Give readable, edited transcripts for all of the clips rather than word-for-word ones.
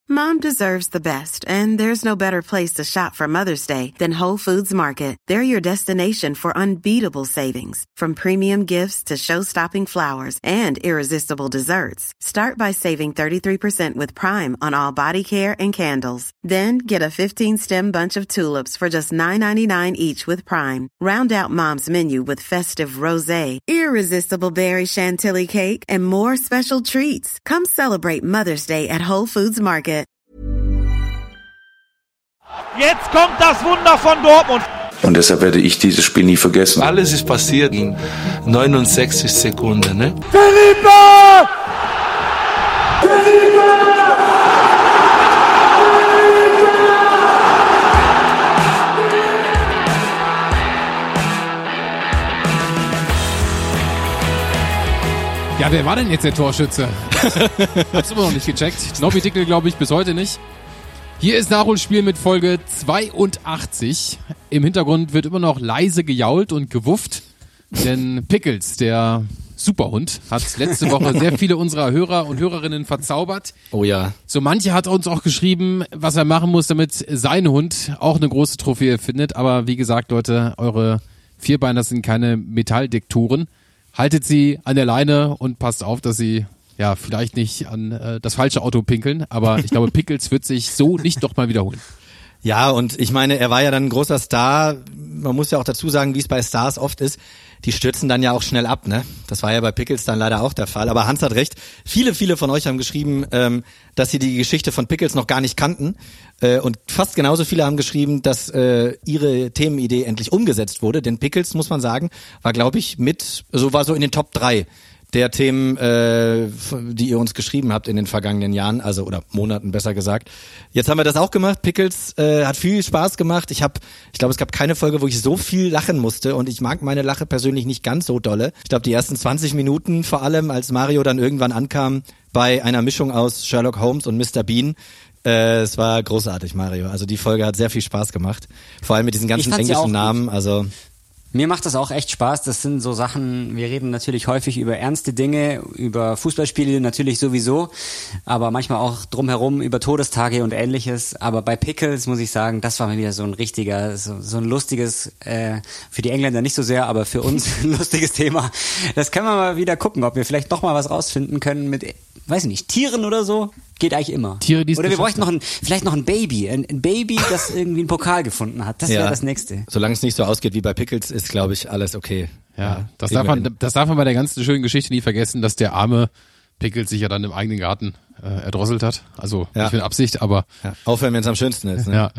Mom deserves the best, and there's no better place to shop for Mother's Day than Whole Foods Market. They're your destination for unbeatable savings, from premium gifts to show-stopping flowers and irresistible desserts. Start by saving 33% with Prime on all body care and candles. Then get a 15-stem bunch of tulips for just $9.99 each with Prime. Round out Mom's menu with festive rosé, irresistible berry chantilly cake, and more special treats. Come celebrate Mother's Day at Whole Foods Market. Jetzt kommt das Wunder von Dortmund. Und deshalb werde ich dieses Spiel nie vergessen. Alles ist passiert in 69 Sekunden. Ne? Felipe! Ja, wer war denn jetzt der Torschütze? Hab's immer noch nicht gecheckt. Nobby Dickel glaube ich bis heute nicht. Hier ist Nachholspiel mit Folge 82. Im Hintergrund wird immer noch leise gejault und gewufft, denn Pickles, der Superhund, hat letzte Woche sehr viele unserer Hörer und Hörerinnen verzaubert. Oh ja. So manche hat uns auch geschrieben, was er machen muss, damit sein Hund auch eine große Trophäe findet. Aber wie gesagt, Leute, eure Vierbeiner sind keine Metalldiktoren. Haltet sie an der Leine und passt auf, dass sie ja vielleicht nicht an das falsche Auto pinkeln. Aber ich glaube, Pickles wird sich so nicht doch mal wiederholen. Ja, und ich meine, er war ja dann ein großer Star. Man muss ja auch dazu sagen, wie es bei Stars oft ist, die stürzen dann ja auch schnell ab, ne? Das war ja bei Pickles dann leider auch der Fall. Aber Hans hat recht. Viele von euch haben geschrieben, dass sie die Geschichte von Pickles noch gar nicht kannten. Und fast genauso viele haben geschrieben, dass ihre Themenidee endlich umgesetzt wurde. Denn Pickles, muss man sagen, war, glaube ich, war so in den Top 3 der Themen, die ihr uns geschrieben habt in den vergangenen Jahren, also oder Monaten besser gesagt. Jetzt haben wir das auch gemacht. Pickles hat viel Spaß gemacht. Ich glaube, es gab keine Folge, wo ich so viel lachen musste, und ich mag meine Lache persönlich nicht ganz so dolle. Ich glaube, die ersten 20 Minuten vor allem, als Mario dann irgendwann ankam bei einer Mischung aus Sherlock Holmes und Mr. Bean. Es war großartig, Mario. Also die Folge hat sehr viel Spaß gemacht. Vor allem mit diesen ganzen englischen Namen. Also mir macht das auch echt Spaß. Das sind so Sachen, wir reden natürlich häufig über ernste Dinge, über Fußballspiele natürlich sowieso, aber manchmal auch drumherum über Todestage und Ähnliches. Aber bei Pickles muss ich sagen, das war mal wieder so ein richtiger, so ein lustiges, für die Engländer nicht so sehr, aber für uns ein lustiges Thema. Das können wir mal wieder gucken, ob wir vielleicht noch mal was rausfinden können mit, weiß ich nicht, Tieren oder so. Geht eigentlich immer. Tiere, die oder wir bräuchten vielleicht noch ein Baby. Ein Baby, das irgendwie einen Pokal gefunden hat. Das wäre das Nächste. Solange es nicht so ausgeht wie bei Pickles, ist, glaube ich, alles okay. Ja, das darf man bei der ganzen schönen Geschichte nie vergessen, dass der arme Pickles sich ja dann im eigenen Garten erdrosselt hat. Also nicht mit Absicht, aber aufhören, wenn es am schönsten ist. Ne? Ja.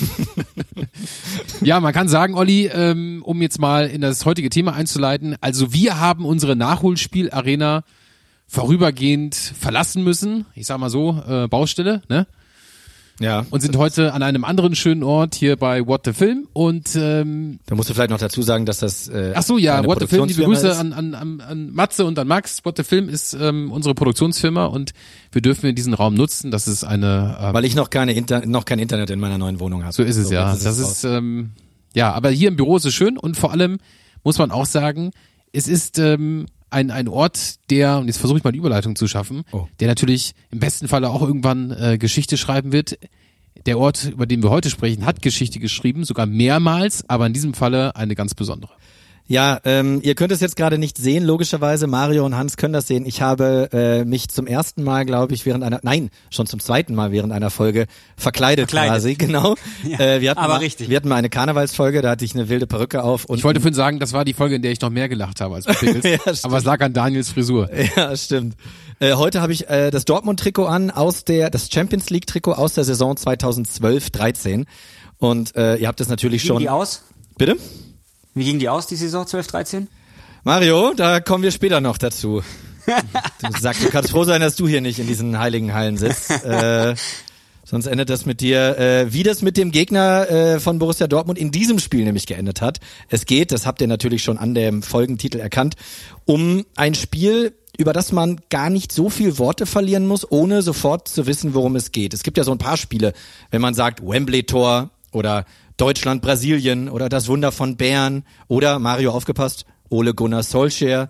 Ja, man kann sagen, Olli, um jetzt mal in das heutige Thema einzuleiten, also wir haben unsere Nachholspiel-Arena vorübergehend verlassen müssen, ich sag mal so, Baustelle, ne? Ja. Und sind heute an einem anderen schönen Ort hier bei What the Film und da musst du vielleicht noch dazu sagen, dass das ach so, ja, What the Film, liebe Grüße an Matze und an Max. What the Film ist unsere Produktionsfirma und wir dürfen diesen Raum nutzen. Das ist eine weil ich noch kein Internet in meiner neuen Wohnung habe. So ist es, ja. Das ist ja, aber hier im Büro ist es schön und vor allem muss man auch sagen, es ist ein Ort, der, und jetzt versuche ich mal eine Überleitung zu schaffen, der natürlich im besten Falle auch irgendwann Geschichte schreiben wird. Der Ort, über den wir heute sprechen, hat Geschichte geschrieben, sogar mehrmals, aber in diesem Falle eine ganz besondere. Ja, ihr könnt es jetzt gerade nicht sehen, logischerweise. Mario und Hans können das sehen. Ich habe mich zum ersten Mal, glaube ich, schon zum zweiten Mal während einer Folge verkleidet. Quasi, genau. Ja, wir hatten mal eine Karnevalsfolge, da hatte ich eine wilde Perücke auf. Und ich wollte vorhin sagen, das war die Folge, in der ich noch mehr gelacht habe als bei Pickles. Ja, aber es lag an Daniels Frisur. Ja, stimmt. Heute habe ich das Dortmund-Trikot an, das Champions League-Trikot aus der Saison 2012-13. Und ihr habt es natürlich schon. Wie ging die aus? Bitte? Wie ging die aus, die Saison 12-13? Mario, da kommen wir später noch dazu. Du kannst froh sein, dass du hier nicht in diesen heiligen Hallen sitzt. Sonst endet das mit dir, wie das mit dem Gegner von Borussia Dortmund in diesem Spiel nämlich geendet hat. Es geht, das habt ihr natürlich schon an dem Folgentitel erkannt, um ein Spiel, über das man gar nicht so viel Worte verlieren muss, ohne sofort zu wissen, worum es geht. Es gibt ja so ein paar Spiele, wenn man sagt Wembley-Tor oder Deutschland, Brasilien oder das Wunder von Bern oder, Mario, aufgepasst, Ole Gunnar Solskjaer.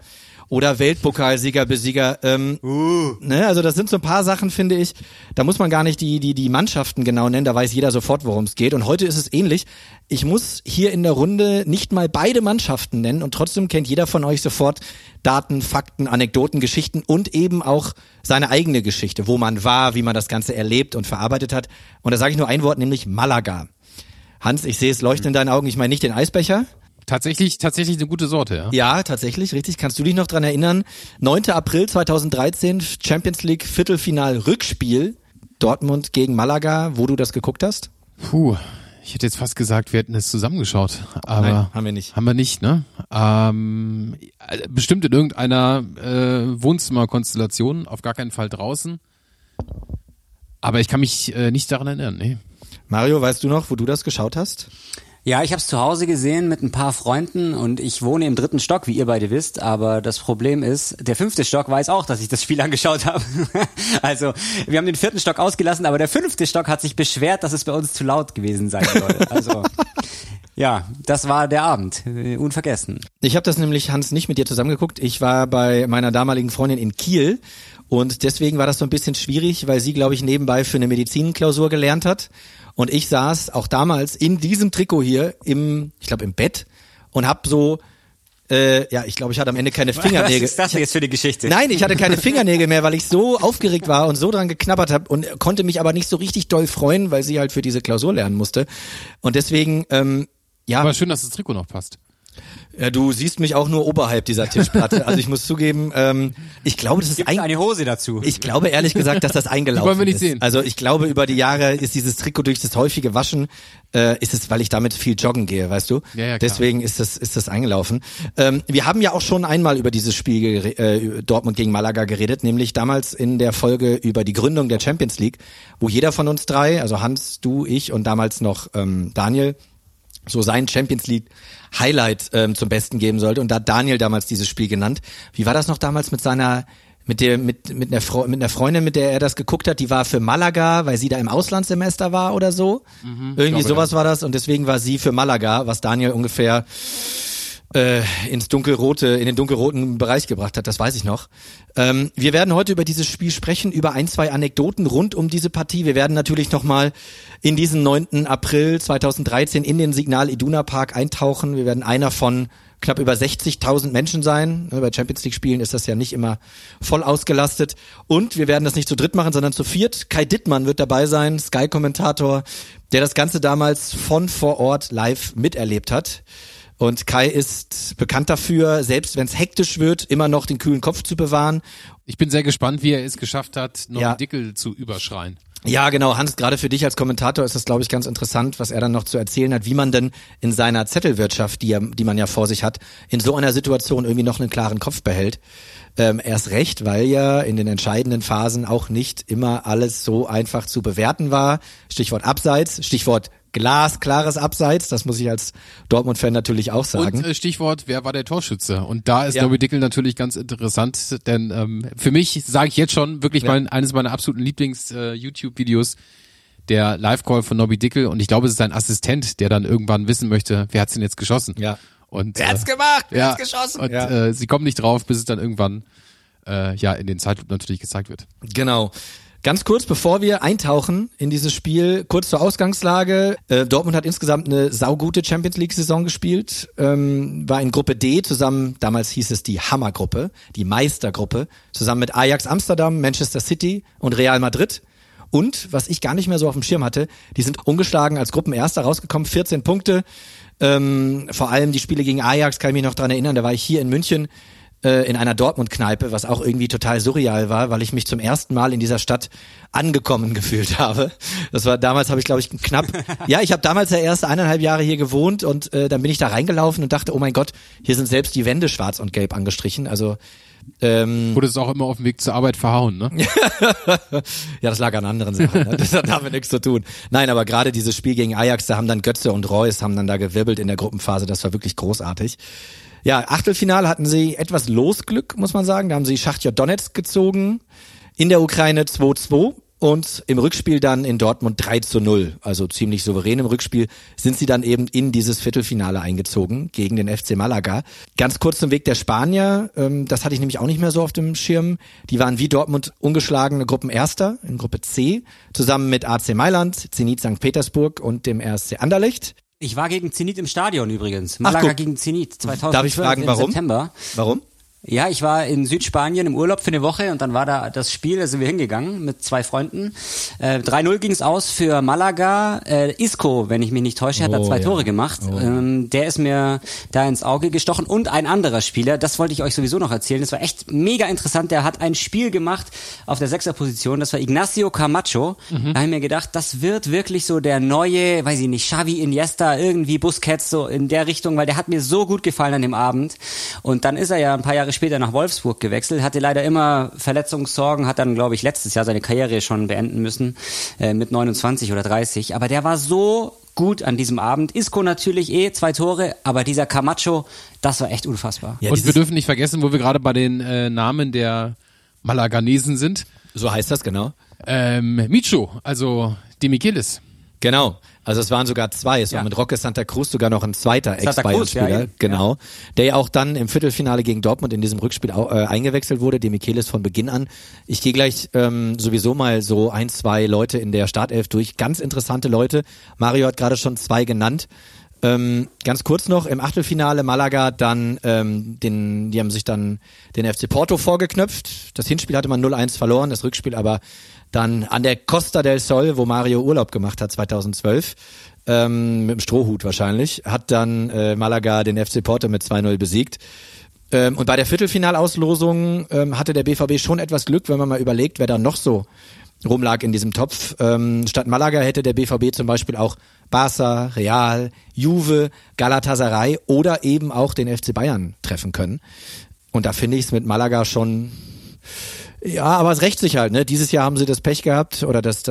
oder Weltpokalsieger, Besieger. Ne? Also das sind so ein paar Sachen, finde ich, da muss man gar nicht die Mannschaften genau nennen, da weiß jeder sofort, worum es geht. Und heute ist es ähnlich. Ich muss hier in der Runde nicht mal beide Mannschaften nennen und trotzdem kennt jeder von euch sofort Daten, Fakten, Anekdoten, Geschichten und eben auch seine eigene Geschichte, wo man war, wie man das Ganze erlebt und verarbeitet hat. Und da sage ich nur ein Wort, nämlich Malaga. Hans, ich sehe es leuchten in deinen Augen, ich meine nicht den Eisbecher. Tatsächlich eine gute Sorte, ja. Ja, tatsächlich, richtig. Kannst du dich noch dran erinnern? 9. April 2013, Champions League Viertelfinal-Rückspiel, Dortmund gegen Malaga, wo du das geguckt hast? Puh, ich hätte jetzt fast gesagt, wir hätten es zusammengeschaut, aber nein, haben wir nicht. Haben wir nicht, ne? Bestimmt in irgendeiner Wohnzimmerkonstellation, auf gar keinen Fall draußen. Aber ich kann mich nicht daran erinnern, nee. Mario, weißt du noch, wo du das geschaut hast? Ja, ich habe es zu Hause gesehen mit ein paar Freunden und ich wohne im 3. Stock, wie ihr beide wisst, aber das Problem ist, der 5. Stock weiß auch, dass ich das Spiel angeschaut habe. Also, wir haben den 4. Stock ausgelassen, aber der 5. Stock hat sich beschwert, dass es bei uns zu laut gewesen sein soll. Also, ja, das war der Abend, unvergessen. Ich habe das nämlich, Hans, nicht mit dir zusammengeguckt. Ich war bei meiner damaligen Freundin in Kiel und deswegen war das so ein bisschen schwierig, weil sie, glaube ich, nebenbei für eine Medizinklausur gelernt hat. Und ich saß auch damals in diesem Trikot hier im Bett und hab so, ich glaube, ich hatte am Ende keine Fingernägel. Was ist das jetzt für eine Geschichte? Nein, ich hatte keine Fingernägel mehr, weil ich so aufgeregt war und so dran geknabbert habe und konnte mich aber nicht so richtig doll freuen, weil sie halt für diese Klausur lernen musste. Und deswegen, Aber schön, dass das Trikot noch passt. Ja, du siehst mich auch nur oberhalb dieser Tischplatte. Also ich muss zugeben, ich glaube, das ist eine Hose dazu. Ich glaube ehrlich gesagt, dass das eingelaufen ist. Wollen wir nicht sehen. Also ich glaube, über die Jahre ist dieses Trikot durch das häufige Waschen, ist es, weil ich damit viel joggen gehe, weißt du? Ja, klar. Deswegen ist das eingelaufen. Wir haben ja auch schon einmal über dieses Spiel Dortmund gegen Malaga geredet, nämlich damals in der Folge über die Gründung der Champions League, wo jeder von uns drei, also Hans, du, ich und damals noch Daniel, so sein Champions League Highlight zum Besten geben sollte. Und da hat Daniel damals dieses Spiel genannt. Wie war das noch damals mit einer Freundin, mit der er das geguckt hat? Die war für Malaga, weil sie da im Auslandssemester war oder so. Irgendwie sowas war das. Und deswegen war sie für Malaga, was Daniel ungefähr in den dunkelroten Bereich gebracht hat, das weiß ich noch. Wir werden heute über dieses Spiel sprechen, über 1, 2 Anekdoten rund um diese Partie. Wir werden natürlich nochmal in diesen 9. April 2013 in den Signal Iduna Park eintauchen. Wir werden einer von knapp über 60.000 Menschen sein. Bei Champions League Spielen ist das ja nicht immer voll ausgelastet. Und wir werden das nicht zu dritt machen, sondern zu viert. Kai Dittmann wird dabei sein, Sky-Kommentator, der das Ganze damals von vor Ort live miterlebt hat. Und Kai ist bekannt dafür, selbst wenn es hektisch wird, immer noch den kühlen Kopf zu bewahren. Ich bin sehr gespannt, wie er es geschafft hat, Nobby Dickel zu überschreien. Ja, genau. Hans, gerade für dich als Kommentator ist das, glaube ich, ganz interessant, was er dann noch zu erzählen hat, wie man denn in seiner Zettelwirtschaft, die man ja vor sich hat, in so einer Situation irgendwie noch einen klaren Kopf behält. Erst recht, weil ja in den entscheidenden Phasen auch nicht immer alles so einfach zu bewerten war. Stichwort Abseits, Stichwort glasklares Abseits, das muss ich als Dortmund-Fan natürlich auch sagen. Und Stichwort, wer war der Torschütze? Und da ist Nobby Dickel natürlich ganz interessant, denn für mich, sage ich jetzt schon, wirklich eines meiner absoluten Lieblings-YouTube-Videos, der Live-Call von Nobby Dickel. Und ich glaube, es ist sein Assistent, der dann irgendwann wissen möchte, wer hat's denn jetzt geschossen? Ja. Und, wer hat's gemacht? Wer hat's geschossen? Und sie kommen nicht drauf, bis es dann irgendwann in den Zeitlupen natürlich gezeigt wird. Genau. Ganz kurz, bevor wir eintauchen in dieses Spiel, kurz zur Ausgangslage. Dortmund hat insgesamt eine saugute Champions League-Saison gespielt, war in Gruppe D zusammen, damals hieß es die Hammergruppe, die Meistergruppe, zusammen mit Ajax Amsterdam, Manchester City und Real Madrid. Und, was ich gar nicht mehr so auf dem Schirm hatte, die sind ungeschlagen als Gruppenerster rausgekommen, 14 Punkte. Vor allem die Spiele gegen Ajax kann ich mich noch dran erinnern, da war ich hier in München in einer Dortmund-Kneipe, was auch irgendwie total surreal war, weil ich mich zum ersten Mal in dieser Stadt angekommen gefühlt habe. Das war damals, habe ich glaube ich ich habe damals ja erst 1,5 Jahre hier gewohnt und dann bin ich da reingelaufen und dachte, oh mein Gott, hier sind selbst die Wände schwarz und gelb angestrichen, also wurde es auch immer auf dem Weg zur Arbeit verhauen, ne? Ja, das lag an anderen Sachen, ne? Das hat damit nichts zu tun. Nein, aber gerade dieses Spiel gegen Ajax, da haben dann Götze und Reus haben dann da gewirbelt in der Gruppenphase, das war wirklich großartig. Ja, Achtelfinale hatten sie etwas Losglück, muss man sagen. Da haben sie Schachtja Donetsk gezogen. In der Ukraine 2-2. Und im Rückspiel dann in Dortmund 3-0, also ziemlich souverän im Rückspiel, sind sie dann eben in dieses Viertelfinale eingezogen gegen den FC Malaga. Ganz kurz zum Weg der Spanier, das hatte ich nämlich auch nicht mehr so auf dem Schirm. Die waren wie Dortmund ungeschlagene Gruppenerster in Gruppe C, zusammen mit AC Mailand, Zenit St. Petersburg und dem RSC Anderlecht. Ich war gegen Zenit im Stadion übrigens. Malaga gegen Zenit 2012 Darf ich fragen, warum? September. Warum? Ja, ich war in Südspanien im Urlaub für eine Woche und dann war da das Spiel, da sind wir hingegangen mit 2 Freunden. 3-0 ging's aus für Malaga. Isco, wenn ich mich nicht täusche, hat da 2 Tore gemacht. Der ist mir da ins Auge gestochen. Und ein anderer Spieler, das wollte ich euch sowieso noch erzählen, das war echt mega interessant, der hat ein Spiel gemacht auf der 6er-Position, das war Ignacio Camacho. Da habe ich mir gedacht, das wird wirklich so der neue, weiß ich nicht, Xavi, Iniesta, irgendwie Busquets, so in der Richtung, weil der hat mir so gut gefallen an dem Abend. Und dann ist er ja ein paar Jahre später nach Wolfsburg gewechselt, hatte leider immer Verletzungssorgen, hat dann, glaube ich, letztes Jahr seine Karriere schon beenden müssen, mit 29 oder 30. Aber der war so gut an diesem Abend. Isco natürlich 2 Tore, aber dieser Camacho, das war echt unfassbar. Ja, und wir dürfen nicht vergessen, wo wir gerade bei den Namen der Malaganesen sind. So heißt das, genau. Micho, also Demichelis. Genau, also es waren sogar 2, es war mit Roque Santa Cruz sogar noch ein zweiter Ex-Bayern-Spieler, genau, der ja auch dann im Viertelfinale gegen Dortmund in diesem Rückspiel eingewechselt wurde, Demichelis von Beginn an. Ich gehe gleich sowieso mal so 1, 2 Leute in der Startelf durch, ganz interessante Leute, Mario hat gerade schon 2 genannt. Ganz kurz noch, im Achtelfinale Malaga dann, die haben sich dann den FC Porto vorgeknöpft, das Hinspiel hatte man 0-1 verloren, das Rückspiel aber dann an der Costa del Sol, wo Mario Urlaub gemacht hat 2012, mit dem Strohhut wahrscheinlich, hat dann Malaga den FC Porto mit 2-0 besiegt. Und bei der Viertelfinalauslosung hatte der BVB schon etwas Glück, wenn man mal überlegt, wer da noch so rumlag in diesem Topf. Statt Malaga hätte der BVB zum Beispiel auch Barca, Real, Juve, Galatasaray oder eben auch den FC Bayern treffen können. Und da finde ich es mit Malaga schon... Ja, aber es rächt sich halt, ne? Dieses Jahr haben sie das Pech gehabt oder den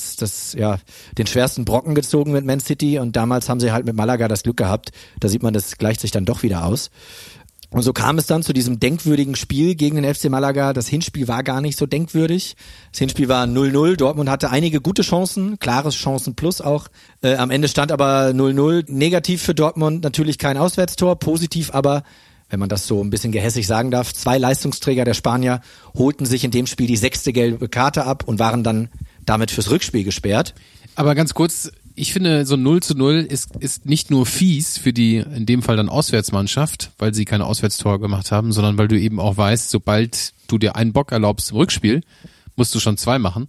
schwersten Brocken gezogen mit Man City und damals haben sie halt mit Malaga das Glück gehabt. Da sieht man, das gleicht sich dann doch wieder aus. Und so kam es dann zu diesem denkwürdigen Spiel gegen den FC Malaga. Das Hinspiel war gar nicht so denkwürdig. Das Hinspiel war 0-0. Dortmund hatte einige gute Chancen, klares Chancen plus auch. Am Ende stand aber 0-0. Negativ für Dortmund natürlich kein Auswärtstor, positiv aber, wenn man das so ein bisschen gehässig sagen darf, 2 Leistungsträger der Spanier holten sich in dem Spiel die 6. gelbe Karte ab und waren dann damit fürs Rückspiel gesperrt. Aber ganz kurz, ich finde, so 0-0 ist nicht nur fies für die, in dem Fall dann Auswärtsmannschaft, weil sie keine Auswärtstore gemacht haben, sondern weil du eben auch weißt, sobald du dir einen Bock erlaubst im Rückspiel, musst du schon 2 machen.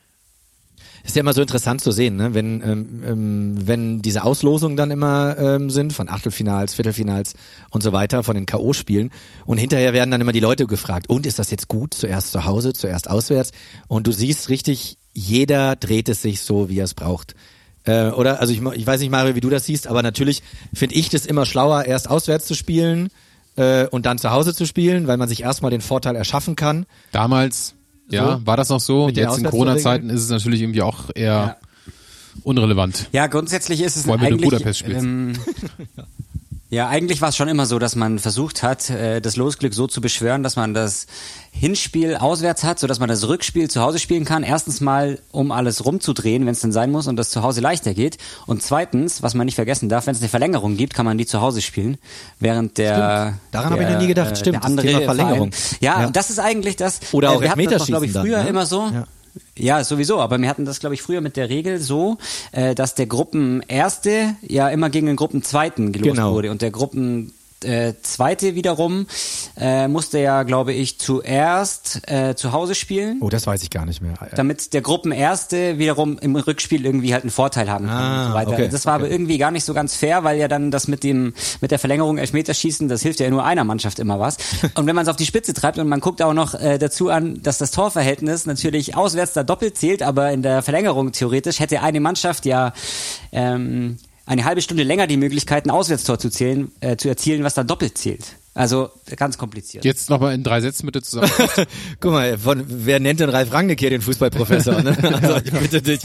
Ist ja immer so interessant zu sehen, ne? Wenn diese Auslosungen dann immer sind, von Achtelfinals, Viertelfinals und so weiter, von den K.O.-Spielen und hinterher werden dann immer die Leute gefragt, und ist das jetzt gut, zuerst zu Hause, zuerst auswärts, und du siehst richtig, jeder dreht es sich so, wie er es braucht. Oder, also ich weiß nicht, Mario, wie du das siehst, aber natürlich finde ich das immer schlauer, erst auswärts zu spielen und dann zu Hause zu spielen, weil man sich erstmal den Vorteil erschaffen kann. Damals... Ja, war das noch so? Jetzt in Corona-Zeiten ist es natürlich irgendwie auch eher unrelevant. Ja, grundsätzlich ist es vor allem, eigentlich... Wenn du Budapest spielst. Ja, eigentlich war es schon immer so, dass man versucht hat, das Losglück so zu beschwören, dass man das Hinspiel auswärts hat, sodass man das Rückspiel zu Hause spielen kann. Erstens mal, um alles rumzudrehen, wenn es denn sein muss und das zu Hause leichter geht. Und zweitens, was man nicht vergessen darf, wenn es eine Verlängerung gibt, kann man die zu Hause spielen. Während der... Stimmt. Daran habe ich noch nie gedacht. Stimmt, der andere das Thema Verlängerung. Ja, das ist eigentlich das... Oder auch wir hatten das, glaube ich, Elfmeterschießen früher dann, ne? immer so... Ja, sowieso, aber wir hatten das, glaube ich, früher mit der Regel so, dass der Gruppenerste ja immer gegen den Gruppenzweiten gelost wurde und der Zweite wiederum musste ja, glaube ich, zuerst zu Hause spielen. Oh, das weiß ich gar nicht mehr. Damit der Gruppenerste wiederum im Rückspiel irgendwie halt einen Vorteil haben kann und so weiter. Okay, das war aber irgendwie gar nicht so ganz fair, weil ja dann das mit der Verlängerung Elfmeterschießen, das hilft ja nur einer Mannschaft immer was. Und wenn man es auf die Spitze treibt und man guckt auch noch dazu an, dass das Torverhältnis natürlich auswärts da doppelt zählt, aber in der Verlängerung theoretisch hätte eine Mannschaft ja eine halbe Stunde länger die Möglichkeit, ein Auswärtstor zu erzielen, was dann doppelt zählt. Also ganz kompliziert. Jetzt nochmal in 3 Sätzen bitte zusammen. Guck mal, wer nennt denn Ralf Rangnick hier den Fußballprofessor? Ne? Also ich bitte dich.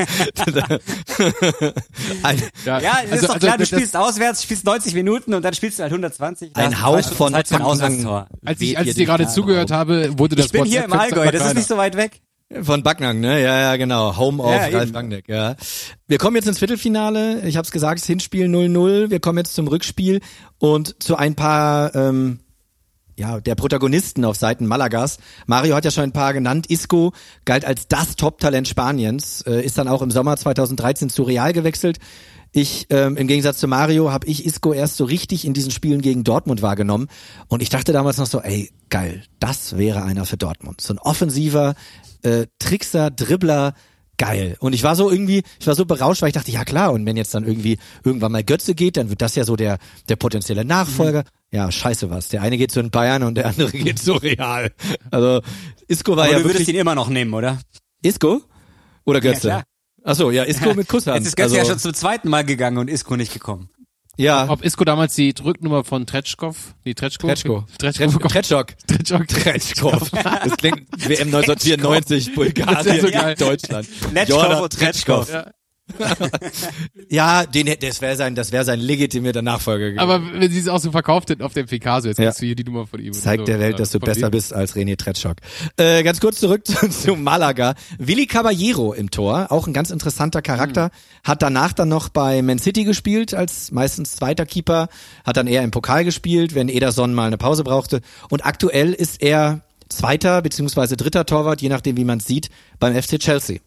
Es ist doch klar, du spielst auswärts, spielst 90 Minuten und dann spielst du halt 120. Ein Hauch von Auswärtstor. Als ich dir gerade zugehört habe, wurde das Ich bin hier im Allgäu, das ist nicht so weit weg. Von Backnang, ne? Ja, genau. Home of Ralf Rangnick, ja. Wir kommen jetzt ins Viertelfinale. Ich habe es gesagt, das Hinspiel 0-0. Wir kommen jetzt zum Rückspiel und zu ein paar der Protagonisten auf Seiten Malagas. Mario hat ja schon ein paar genannt. Isco galt als das Top-Talent Spaniens, ist dann auch im Sommer 2013 zu Real gewechselt. Im Gegensatz zu Mario, habe ich Isco erst so richtig in diesen Spielen gegen Dortmund wahrgenommen. Und ich dachte damals noch so, ey, geil, das wäre einer für Dortmund. So ein offensiver Trickser, Dribbler, geil. Und ich war so berauscht, weil ich dachte, ja klar, und wenn jetzt dann irgendwann mal Götze geht, dann wird das ja so der potenzielle Nachfolger. Ja, scheiße was. Der eine geht zu den Bayern und der andere geht zu Real. Also Isco war aber ja du würdest wirklich... ihn immer noch nehmen, oder? Isco? Oder Götze? Ja, Achso, ja, Isco mit Kusshand. Jetzt ist Götze ja schon zum zweiten Mal gegangen und Isco nicht gekommen. Ja. Ob Isco damals die Rücknummer von Tretschkow. Das klingt WM 1994, Bulgarien gegen Deutschland. Letschkow und Tretschkow. Ja, das wäre sein legitimierter Nachfolger gewesen. Aber wenn sie es auch so verkauft hätten auf dem Picasso, jetzt kriegst du hier die Nummer von ihm. Zeigt der Welt, dass du besser bist als René Tretschkow. Ganz kurz zurück zu Malaga. Willy Caballero im Tor, auch ein ganz interessanter Charakter, hat danach dann noch bei Man City gespielt, als meistens zweiter Keeper, hat dann eher im Pokal gespielt, wenn Ederson mal eine Pause brauchte. Und aktuell ist er zweiter bzw. dritter Torwart, je nachdem wie man es sieht, beim FC Chelsea.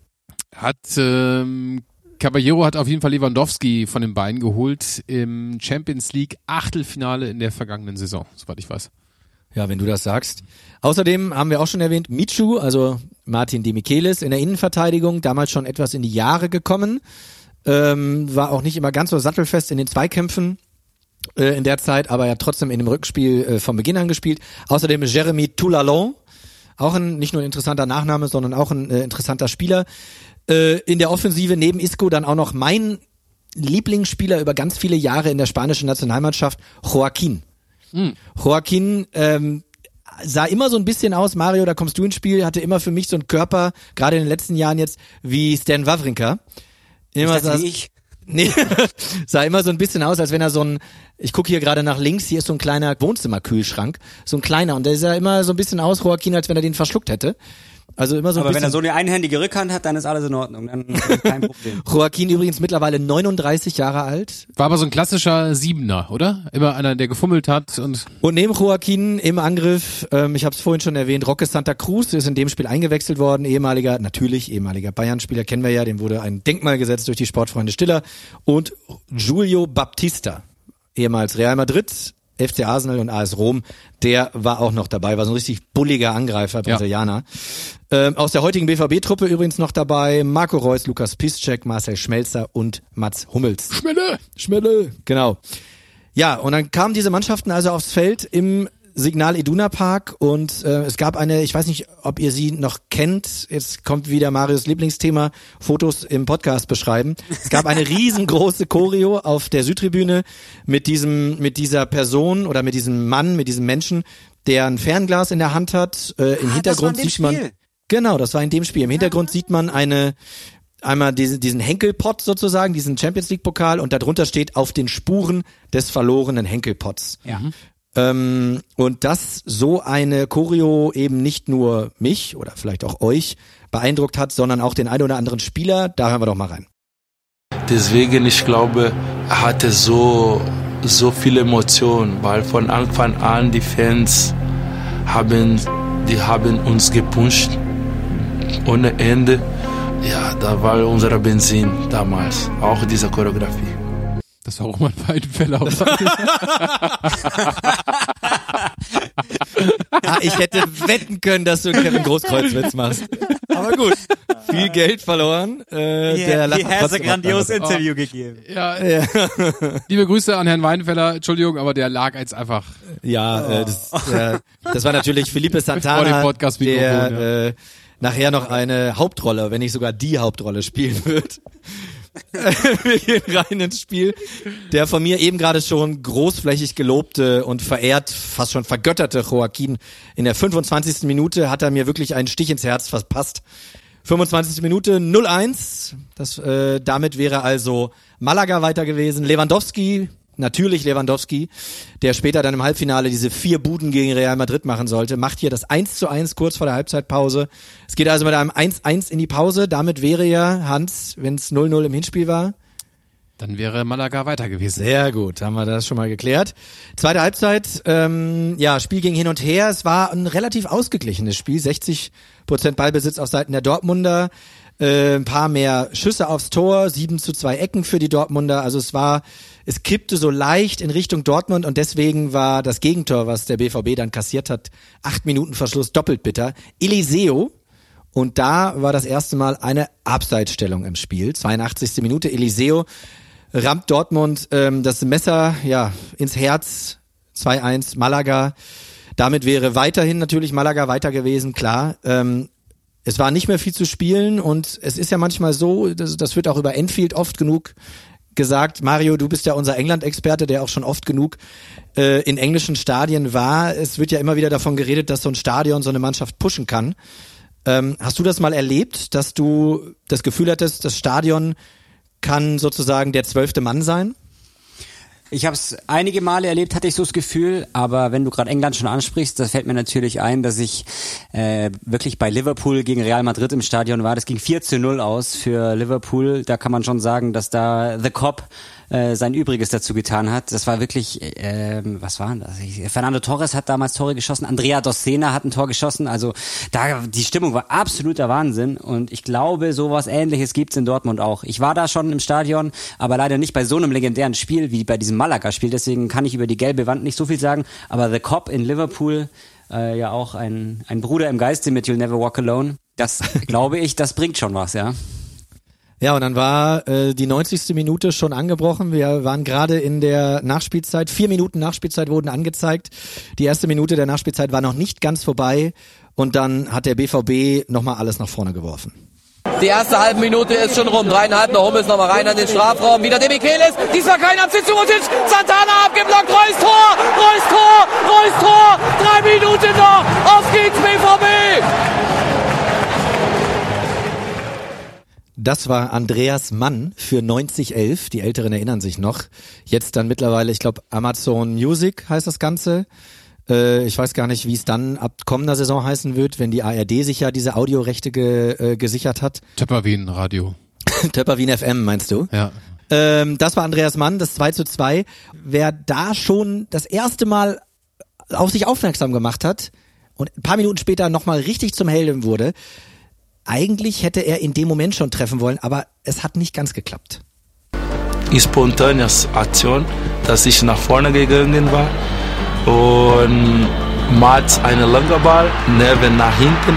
Caballero hat auf jeden Fall Lewandowski von den Beinen geholt im Champions League Achtelfinale in der vergangenen Saison, soweit ich weiß. Ja, wenn du das sagst. Außerdem haben wir auch schon erwähnt, Michu, also Martin de Michelis in der Innenverteidigung, damals schon etwas in die Jahre gekommen, war auch nicht immer ganz so sattelfest in den Zweikämpfen in der Zeit, aber er hat trotzdem in dem Rückspiel von Beginn an gespielt. Außerdem Jeremy Toulalon, auch nicht nur ein interessanter Nachname, sondern auch ein interessanter Spieler. In der Offensive neben Isco dann auch noch mein Lieblingsspieler über ganz viele Jahre in der spanischen Nationalmannschaft, Joaquin. Joaquin sah immer so ein bisschen aus, Mario, da kommst du ins Spiel, hatte immer für mich so einen Körper, gerade in den letzten Jahren jetzt, wie Stan Wawrinka. Nee, sah immer so ein bisschen aus, als wenn er ich gucke hier gerade nach links, hier ist so ein kleiner Wohnzimmerkühlschrank, so ein kleiner, und der sah immer so ein bisschen aus, Joaquin, als wenn er den verschluckt hätte. Also immer so ein aber bisschen. Wenn er so eine einhändige Rückhand hat, dann ist alles in Ordnung, dann ist kein Problem. Joaquin übrigens mittlerweile 39 Jahre alt. War aber so ein klassischer Siebener, oder? Immer einer, der gefummelt hat. Und neben Joaquin im Angriff, ich habe es vorhin schon erwähnt, Roque Santa Cruz ist in dem Spiel eingewechselt worden, ehemaliger Bayern-Spieler, kennen wir ja, dem wurde ein Denkmal gesetzt durch die Sportfreunde Stiller. Und Julio Baptista, ehemals Real Madrid, FC Arsenal und AS Rom, der war auch noch dabei, war so ein richtig bulliger Angreifer, Brasilianer. Ja. Aus der heutigen BVB-Truppe übrigens noch dabei Marco Reus, Lukas Piszczek, Marcel Schmelzer und Mats Hummels. Schmelle, genau. Ja, und dann kamen diese Mannschaften also aufs Feld im Signal Iduna Park und es gab ich weiß nicht, ob ihr sie noch kennt, jetzt kommt wieder Marius Lieblingsthema, Fotos im Podcast beschreiben. Es gab eine riesengroße Choreo auf der Südtribüne mit dieser Person oder mit diesem Mann, mit diesem Menschen, der ein Fernglas in der Hand hat. Im Hintergrund sieht man... Spiel. Genau, das war in dem Spiel. Im Hintergrund sieht man einmal diesen Henkelpott sozusagen, diesen Champions League Pokal, und darunter steht auf den Spuren des verlorenen Henkelpotts. Ja. Und dass so eine Choreo eben nicht nur mich oder vielleicht auch euch beeindruckt hat, sondern auch den einen oder anderen Spieler, da hören wir doch mal rein. Deswegen, ich glaube, er hatte so viele Emotionen, weil von Anfang an die Fans haben uns gepusht ohne Ende. Ja, da war unser Benzin damals, auch diese Choreografie. Das war Roman Weidenfeller. Ich hätte wetten können, dass du einen Kevin Großkreuz-Witz machst. Aber gut, viel Geld verloren. Der die hat ein grandioses Interview gegeben. Ja. Liebe Grüße an Herrn Weidenfeller. Entschuldigung, aber der lag jetzt einfach. Ja, das war natürlich Felipe Santana, der nachher noch eine Hauptrolle, wenn nicht sogar die Hauptrolle spielen wird. Wir gehen rein ins Spiel. Der von mir eben gerade schon großflächig gelobte und verehrt, fast schon vergötterte Joaquin in der 25. Minute hat er mir wirklich einen Stich ins Herz verpasst. 25. Minute 0-1. Damit wäre also Malaga weiter gewesen. Lewandowski natürlich Lewandowski, der später dann im Halbfinale diese 4 Buden gegen Real Madrid machen sollte, macht hier das 1:1 kurz vor der Halbzeitpause. Es geht also mit einem 1:1 in die Pause. Damit wäre ja, Hans, wenn es 0:0 im Hinspiel war, dann wäre Malaga weiter gewesen. Sehr gut, haben wir das schon mal geklärt. Zweite Halbzeit, Spiel ging hin und her. Es war ein relativ ausgeglichenes Spiel. 60% Ballbesitz auf Seiten der Dortmunder. Ein paar mehr Schüsse aufs Tor, 7:2 Ecken für die Dortmunder. Also es kippte so leicht in Richtung Dortmund und deswegen war das Gegentor, was der BVB dann kassiert hat, 8 Minuten Verschluss doppelt bitter. Eliseo. Und da war das erste Mal eine Abseitsstellung im Spiel. 82. Minute, Eliseo rammt Dortmund das Messer ins Herz, 2:1 Malaga. Damit wäre weiterhin natürlich Malaga weiter gewesen, klar. Es war nicht mehr viel zu spielen und es ist ja manchmal so, das wird auch über Anfield oft genug gesagt. Mario, du bist ja unser England-Experte, der auch schon oft genug in englischen Stadien war. Es wird ja immer wieder davon geredet, dass so ein Stadion so eine Mannschaft pushen kann. Hast du das mal erlebt, dass du das Gefühl hattest, das Stadion kann sozusagen der 12. Mann sein? Ich habe es einige Male erlebt, hatte ich so das Gefühl, aber wenn du gerade England schon ansprichst, das fällt mir natürlich ein, dass ich wirklich bei Liverpool gegen Real Madrid im Stadion war. Das ging 4:0 aus für Liverpool. Da kann man schon sagen, dass da The Cop sein Übriges dazu getan hat. Das war wirklich, was war denn das? Fernando Torres hat damals Tore geschossen, Andrea Dossena hat ein Tor geschossen, also da die Stimmung war absoluter Wahnsinn und ich glaube, sowas Ähnliches gibt's in Dortmund auch. Ich war da schon im Stadion, aber leider nicht bei so einem legendären Spiel wie bei diesem Malaga-Spiel, deswegen kann ich über die gelbe Wand nicht so viel sagen, aber The Cop in Liverpool, ja auch ein Bruder im Geiste mit You'll Never Walk Alone, das glaube ich, das bringt schon was, ja. Ja, und dann war die 90. Minute schon angebrochen. Wir waren gerade in der Nachspielzeit. 4 Minuten Nachspielzeit wurden angezeigt. Die erste Minute der Nachspielzeit war noch nicht ganz vorbei. Und dann hat der BVB nochmal alles nach vorne geworfen. Die erste halbe Minute ist schon rum. 3,5 noch Hummels nochmal rein an den Strafraum. Wieder Demichelis. Diesmal kein Absitz zu Subotic. Santana abgeblockt. Reus Tor. Reus Tor. Reus Tor. 3 Minuten noch. Auf geht's BVB. Das war Andreas Mann für 9011. Die Älteren erinnern sich noch. Jetzt dann mittlerweile, ich glaube, Amazon Music heißt das Ganze. Ich weiß gar nicht, wie es dann ab kommender Saison heißen wird, wenn die ARD sich ja diese Audiorechte gesichert hat. Töpperwien Radio. Töpperwien FM meinst du? Ja. Das war Andreas Mann, das 2:2. Wer da schon das erste Mal auf sich aufmerksam gemacht hat und ein paar Minuten später nochmal richtig zum Helden wurde, eigentlich hätte er in dem Moment schon treffen wollen, aber es hat nicht ganz geklappt. Spontane Aktion, dass ich nach vorne gegangen war und Mats einen langen Ball, Neven nach hinten,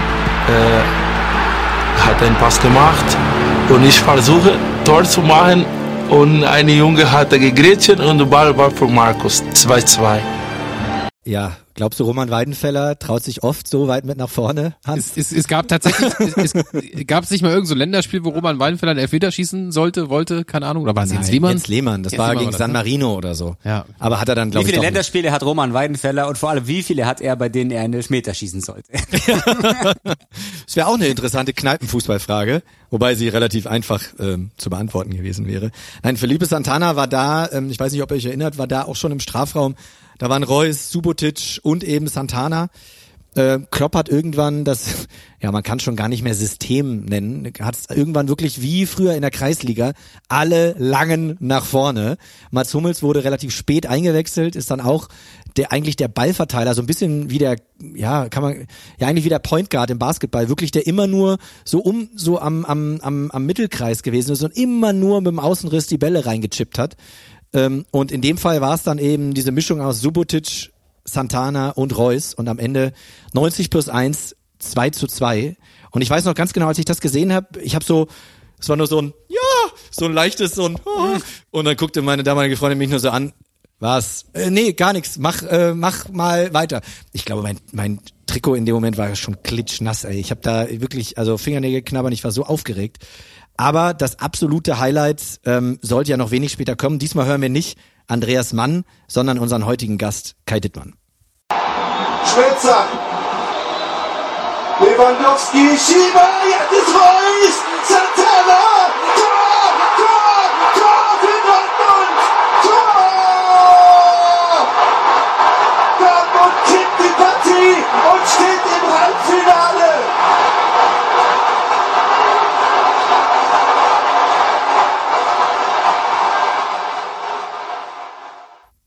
hat einen Pass gemacht und ich versuche Tor zu machen und eine Junge hatte gegrätscht und der Ball war für Markus, 2:2. Ja, glaubst du, Roman Weidenfeller traut sich oft so weit mit nach vorne? Es gab tatsächlich, gab es nicht mal irgend so ein Länderspiel, wo Roman Weidenfeller einen Elfmeter schießen wollte, keine Ahnung, oder war es Jens Lehmann? Jens Lehmann, das war gegen San Marino oder so. Ja. Aber hat er dann, glaube ich, Wie viele Länderspiele hat Roman Weidenfeller und vor allem wie viele hat er, bei denen er einen Elfmeter schießen sollte? Das wäre auch eine interessante Kneipenfußballfrage, wobei sie relativ einfach zu beantworten gewesen wäre. Nein, Felipe Santana war da, ich weiß nicht, ob ihr euch erinnert, war da auch schon im Strafraum. Da waren Reus, Subotic und eben Santana. Klopp hat irgendwann das, ja, man kann schon gar nicht mehr System nennen, hat es irgendwann wirklich wie früher in der Kreisliga alle langen nach vorne. Mats Hummels wurde relativ spät eingewechselt, ist dann auch eigentlich der Ballverteiler, so ein bisschen wie der, ja, eigentlich wie der Point Guard im Basketball, wirklich der immer nur so am Mittelkreis gewesen ist und immer nur mit dem Außenriss die Bälle reingechippt hat. Und in dem Fall war es dann eben diese Mischung aus Subotic, Santana und Reus und am Ende 90+1, 2:2. Und ich weiß noch ganz genau, als ich das gesehen habe, es war nur so ein leichtes, und dann guckte meine damalige Freundin mich nur so an, was? Nee, gar nichts, mach mal weiter. Ich glaube, mein Trikot in dem Moment war schon klitschnass, ey. Ich habe da wirklich, also Fingernägel knabbern, ich war so aufgeregt. Aber das absolute Highlight sollte ja noch wenig später kommen. Diesmal hören wir nicht Andreas Mann, sondern unseren heutigen Gast Kai Dittmann. Schwitzer, Lewandowski, Schieber, jetzt ist Reus, Santana, Tor für Dortmund, Tor!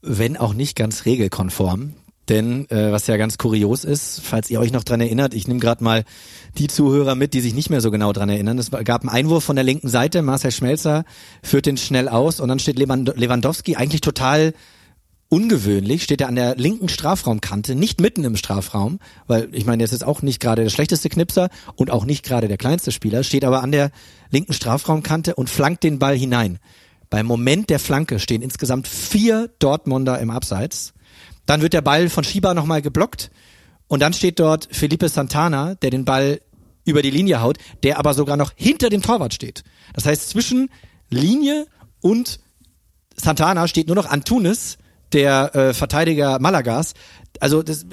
wenn auch nicht ganz regelkonform. Denn was ja ganz kurios ist, falls ihr euch noch dran erinnert, ich nehme gerade mal die Zuhörer mit, die sich nicht mehr so genau dran erinnern. Es gab einen Einwurf von der linken Seite, Marcel Schmelzer führt den schnell aus und dann steht Lewandowski, eigentlich total ungewöhnlich, steht er an der linken Strafraumkante, nicht mitten im Strafraum, weil ich meine, jetzt ist auch nicht gerade der schlechteste Knipser und auch nicht gerade der kleinste Spieler, steht aber an der linken Strafraumkante und flankt den Ball hinein. Beim Moment der Flanke stehen insgesamt 4 Dortmunder im Abseits. Dann wird der Ball von Schieber nochmal geblockt und dann steht dort Felipe Santana, der den Ball über die Linie haut, der aber sogar noch hinter dem Torwart steht. Das heißt, zwischen Linie und Santana steht nur noch Antunes, der Verteidiger Malagas. Also das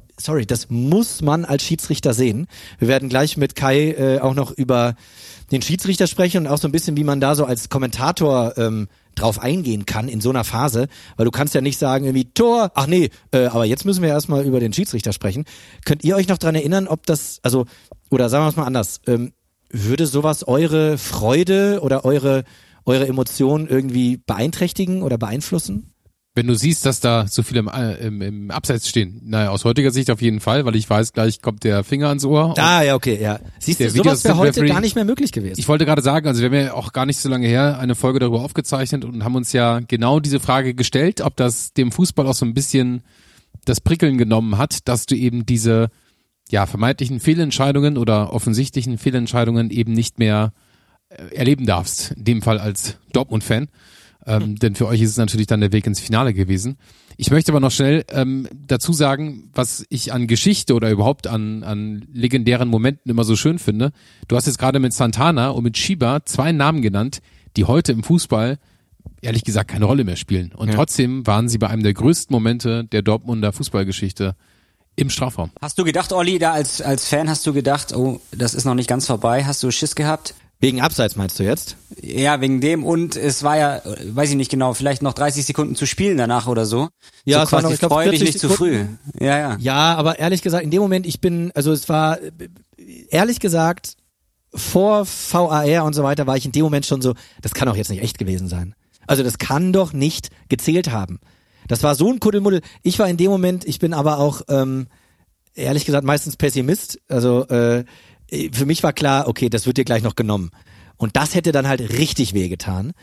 muss man als Schiedsrichter sehen. Wir werden gleich mit Kai auch noch über den Schiedsrichter sprechen und auch so ein bisschen, wie man da so als Kommentator drauf eingehen kann in so einer Phase, weil du kannst ja nicht sagen irgendwie Tor, ach nee, aber jetzt müssen wir erstmal über den Schiedsrichter sprechen. Könnt ihr euch noch dran erinnern, ob das, oder sagen wir es mal anders, würde sowas eure Freude oder eure Emotionen irgendwie beeinträchtigen oder beeinflussen? Wenn du siehst, dass da so viele im Abseits stehen, naja, aus heutiger Sicht auf jeden Fall, weil ich weiß, gleich kommt der Finger ans Ohr. Ja, okay, ja. Siehst du, sowas wäre heute gar nicht mehr möglich gewesen. Ich wollte gerade sagen, also wir haben ja auch gar nicht so lange her eine Folge darüber aufgezeichnet und haben uns ja genau diese Frage gestellt, ob das dem Fußball auch so ein bisschen das Prickeln genommen hat, dass du eben diese vermeintlichen Fehlentscheidungen oder offensichtlichen Fehlentscheidungen eben nicht mehr erleben darfst, in dem Fall als Dortmund-Fan. Denn für euch ist es natürlich dann der Weg ins Finale gewesen. Ich möchte aber noch schnell dazu sagen, was ich an Geschichte oder überhaupt an legendären Momenten immer so schön finde. Du hast jetzt gerade mit Santana und mit Schieber 2 Namen genannt, die heute im Fußball ehrlich gesagt keine Rolle mehr spielen. Und trotzdem waren sie bei einem der größten Momente der Dortmunder Fußballgeschichte im Strafraum. Hast du gedacht, Olli, da als Fan hast du gedacht, oh, das ist noch nicht ganz vorbei? Hast du Schiss gehabt? Wegen Abseits meinst du jetzt? Ja, wegen dem und es war ja, weiß ich nicht genau, vielleicht noch 30 Sekunden zu spielen danach oder so. Ja, so es war noch, ich glaube, freu dich nicht zu früh. Ja. Ja, aber ehrlich gesagt, in dem Moment, es war, ehrlich gesagt, vor VAR und so weiter war ich in dem Moment schon so, das kann doch jetzt nicht echt gewesen sein. Also das kann doch nicht gezählt haben. Das war so ein Kuddelmuddel. Ich war in dem Moment, ich bin aber auch, ehrlich gesagt, meistens Pessimist. Also, für mich war klar, okay, das wird dir gleich noch genommen. Und das hätte dann halt richtig wehgetan.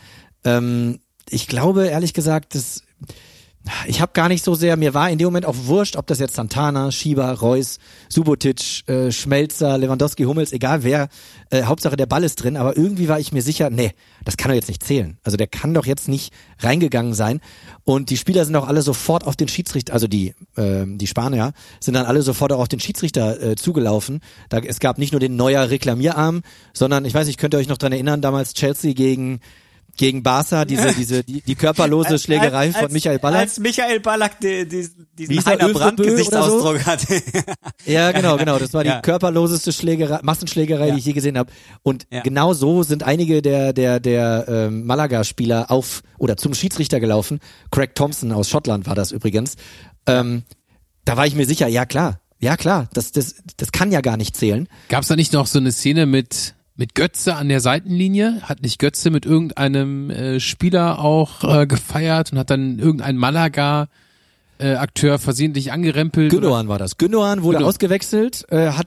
Ich glaube, ehrlich gesagt, ich habe gar nicht so sehr, mir war in dem Moment auch wurscht, ob das jetzt Santana, Schieber, Reus, Subotic, Schmelzer, Lewandowski, Hummels, egal wer, Hauptsache der Ball ist drin, aber irgendwie war ich mir sicher, nee, das kann doch jetzt nicht zählen. Also der kann doch jetzt nicht reingegangen sein. Und die Spieler sind auch alle sofort auf den Schiedsrichter, also die Spanier sind dann alle sofort auch auf den Schiedsrichter zugelaufen. Es gab nicht nur den Neuer Reklamierarm, sondern, ich weiß nicht, könnt ihr euch noch dran erinnern, damals Chelsea gegen Barca, die körperlose Schlägerei von Michael Ballack. Als Michael Ballack diesen Heiner Brandt-Gesichtsausdruck hatte. Ja, genau. Das war die körperloseste Massenschlägerei, die ich je gesehen habe. Und genau so sind einige der Malaga-Spieler zum Schiedsrichter gelaufen. Craig Thompson aus Schottland war das übrigens. Da war ich mir sicher, ja klar, das kann ja gar nicht zählen. Gab es da nicht noch so eine Szene mit Götze an der Seitenlinie? Hat nicht Götze mit irgendeinem Spieler auch gefeiert und hat dann irgendein Malaga-Akteur versehentlich angerempelt? Gündoğan war das. Gündoğan wurde ausgewechselt,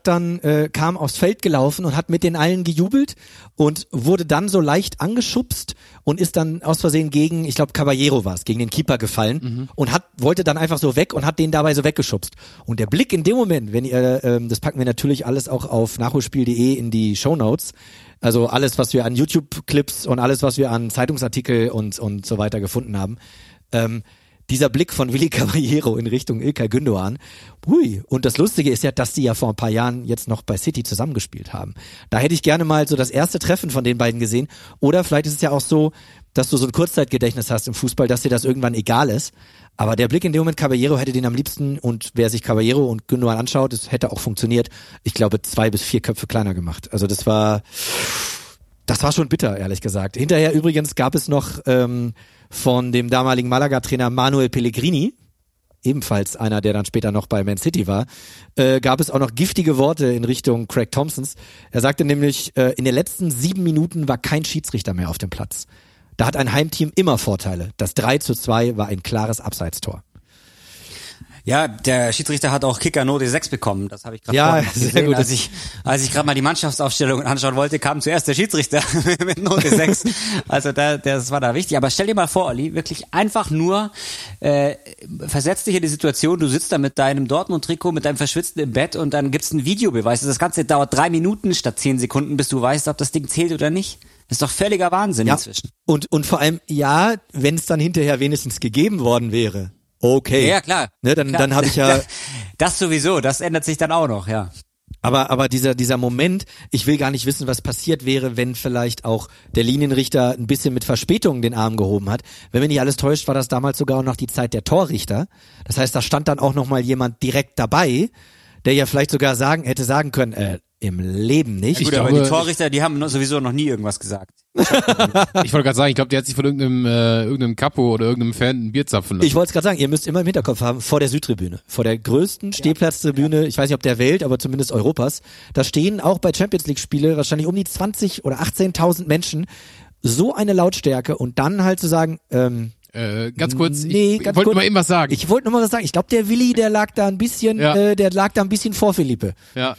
kam aufs Feld gelaufen und hat mit den allen gejubelt und wurde dann so leicht angeschubst und ist dann aus Versehen gegen, ich glaube Caballero war es, gegen den Keeper gefallen und wollte dann einfach so weg und hat den dabei so weggeschubst. Und der Blick in dem Moment, wenn ihr, das packen wir natürlich alles auch auf nachholspiel.de in die Shownotes, also alles, was wir an YouTube-Clips und alles, was wir an Zeitungsartikel und so weiter gefunden haben, dieser Blick von Willi Caballero in Richtung İlkay Gündoğan. Hui. Und das Lustige ist ja, dass die ja vor ein paar Jahren jetzt noch bei City zusammengespielt haben. Da hätte ich gerne mal so das erste Treffen von den beiden gesehen. Oder vielleicht ist es ja auch so, dass du so ein Kurzzeitgedächtnis hast im Fußball, dass dir das irgendwann egal ist. Aber der Blick in dem Moment, Caballero hätte den am liebsten, und wer sich Caballero und Gündoğan anschaut, das hätte auch funktioniert, ich glaube 2 bis 4 Köpfe kleiner gemacht. Also das war schon bitter, ehrlich gesagt. Hinterher übrigens gab es noch von dem damaligen Malaga-Trainer Manuel Pellegrini, ebenfalls einer, der dann später noch bei Man City war, gab es auch noch giftige Worte in Richtung Craig Thompsons. Er sagte nämlich, in den letzten 7 Minuten war kein Schiedsrichter mehr auf dem Platz. Da hat ein Heimteam immer Vorteile. Das 3:2 war ein klares Abseitstor. Ja, der Schiedsrichter hat auch Kicker-Note 6 bekommen. Das habe ich gerade ja, gesehen. Gut. Als ich gerade mal die Mannschaftsaufstellung anschauen wollte, kam zuerst der Schiedsrichter mit Note 6. Also das war da wichtig. Aber stell dir mal vor, Olli, wirklich einfach nur versetz dich in die Situation, du sitzt da mit deinem Dortmund-Trikot, mit deinem Verschwitzten im Bett und dann gibt's einen Videobeweis. Das Ganze dauert 3 Minuten statt 10 Sekunden, bis du weißt, ob das Ding zählt oder nicht. Das ist doch völliger Wahnsinn inzwischen. Und vor allem, ja, wenn es dann hinterher wenigstens gegeben worden wäre. Okay. Ja, klar. Ne, dann habe ich ja... Das sowieso, das ändert sich dann auch noch, ja. Aber dieser Moment, ich will gar nicht wissen, was passiert wäre, wenn vielleicht auch der Linienrichter ein bisschen mit Verspätung den Arm gehoben hat. Wenn mich nicht alles täuscht, war das damals sogar noch die Zeit der Torrichter. Das heißt, da stand dann auch noch mal jemand direkt dabei, der ja vielleicht sogar hätte sagen können, im Leben nicht. Ja, gut, aber die Torrichter, die haben sowieso noch nie irgendwas gesagt. Ich wollte gerade sagen, ich glaube, der hat sich von irgendeinem Capo oder irgendeinem Fan ein Bier zapfen lassen. Ich wollte es gerade sagen, ihr müsst immer im Hinterkopf haben, vor der Südtribüne, vor der größten Stehplatztribüne, ich weiß nicht, ob der Welt, aber zumindest Europas, da stehen auch bei Champions-League-Spiele wahrscheinlich um die 20 oder 18.000 Menschen, so eine Lautstärke und dann halt zu sagen, ganz kurz, ich wollte nur mal eben was sagen. Ich wollte nur mal was sagen. Ich glaube, der Willi, der lag da ein bisschen vor Philippe. Ja.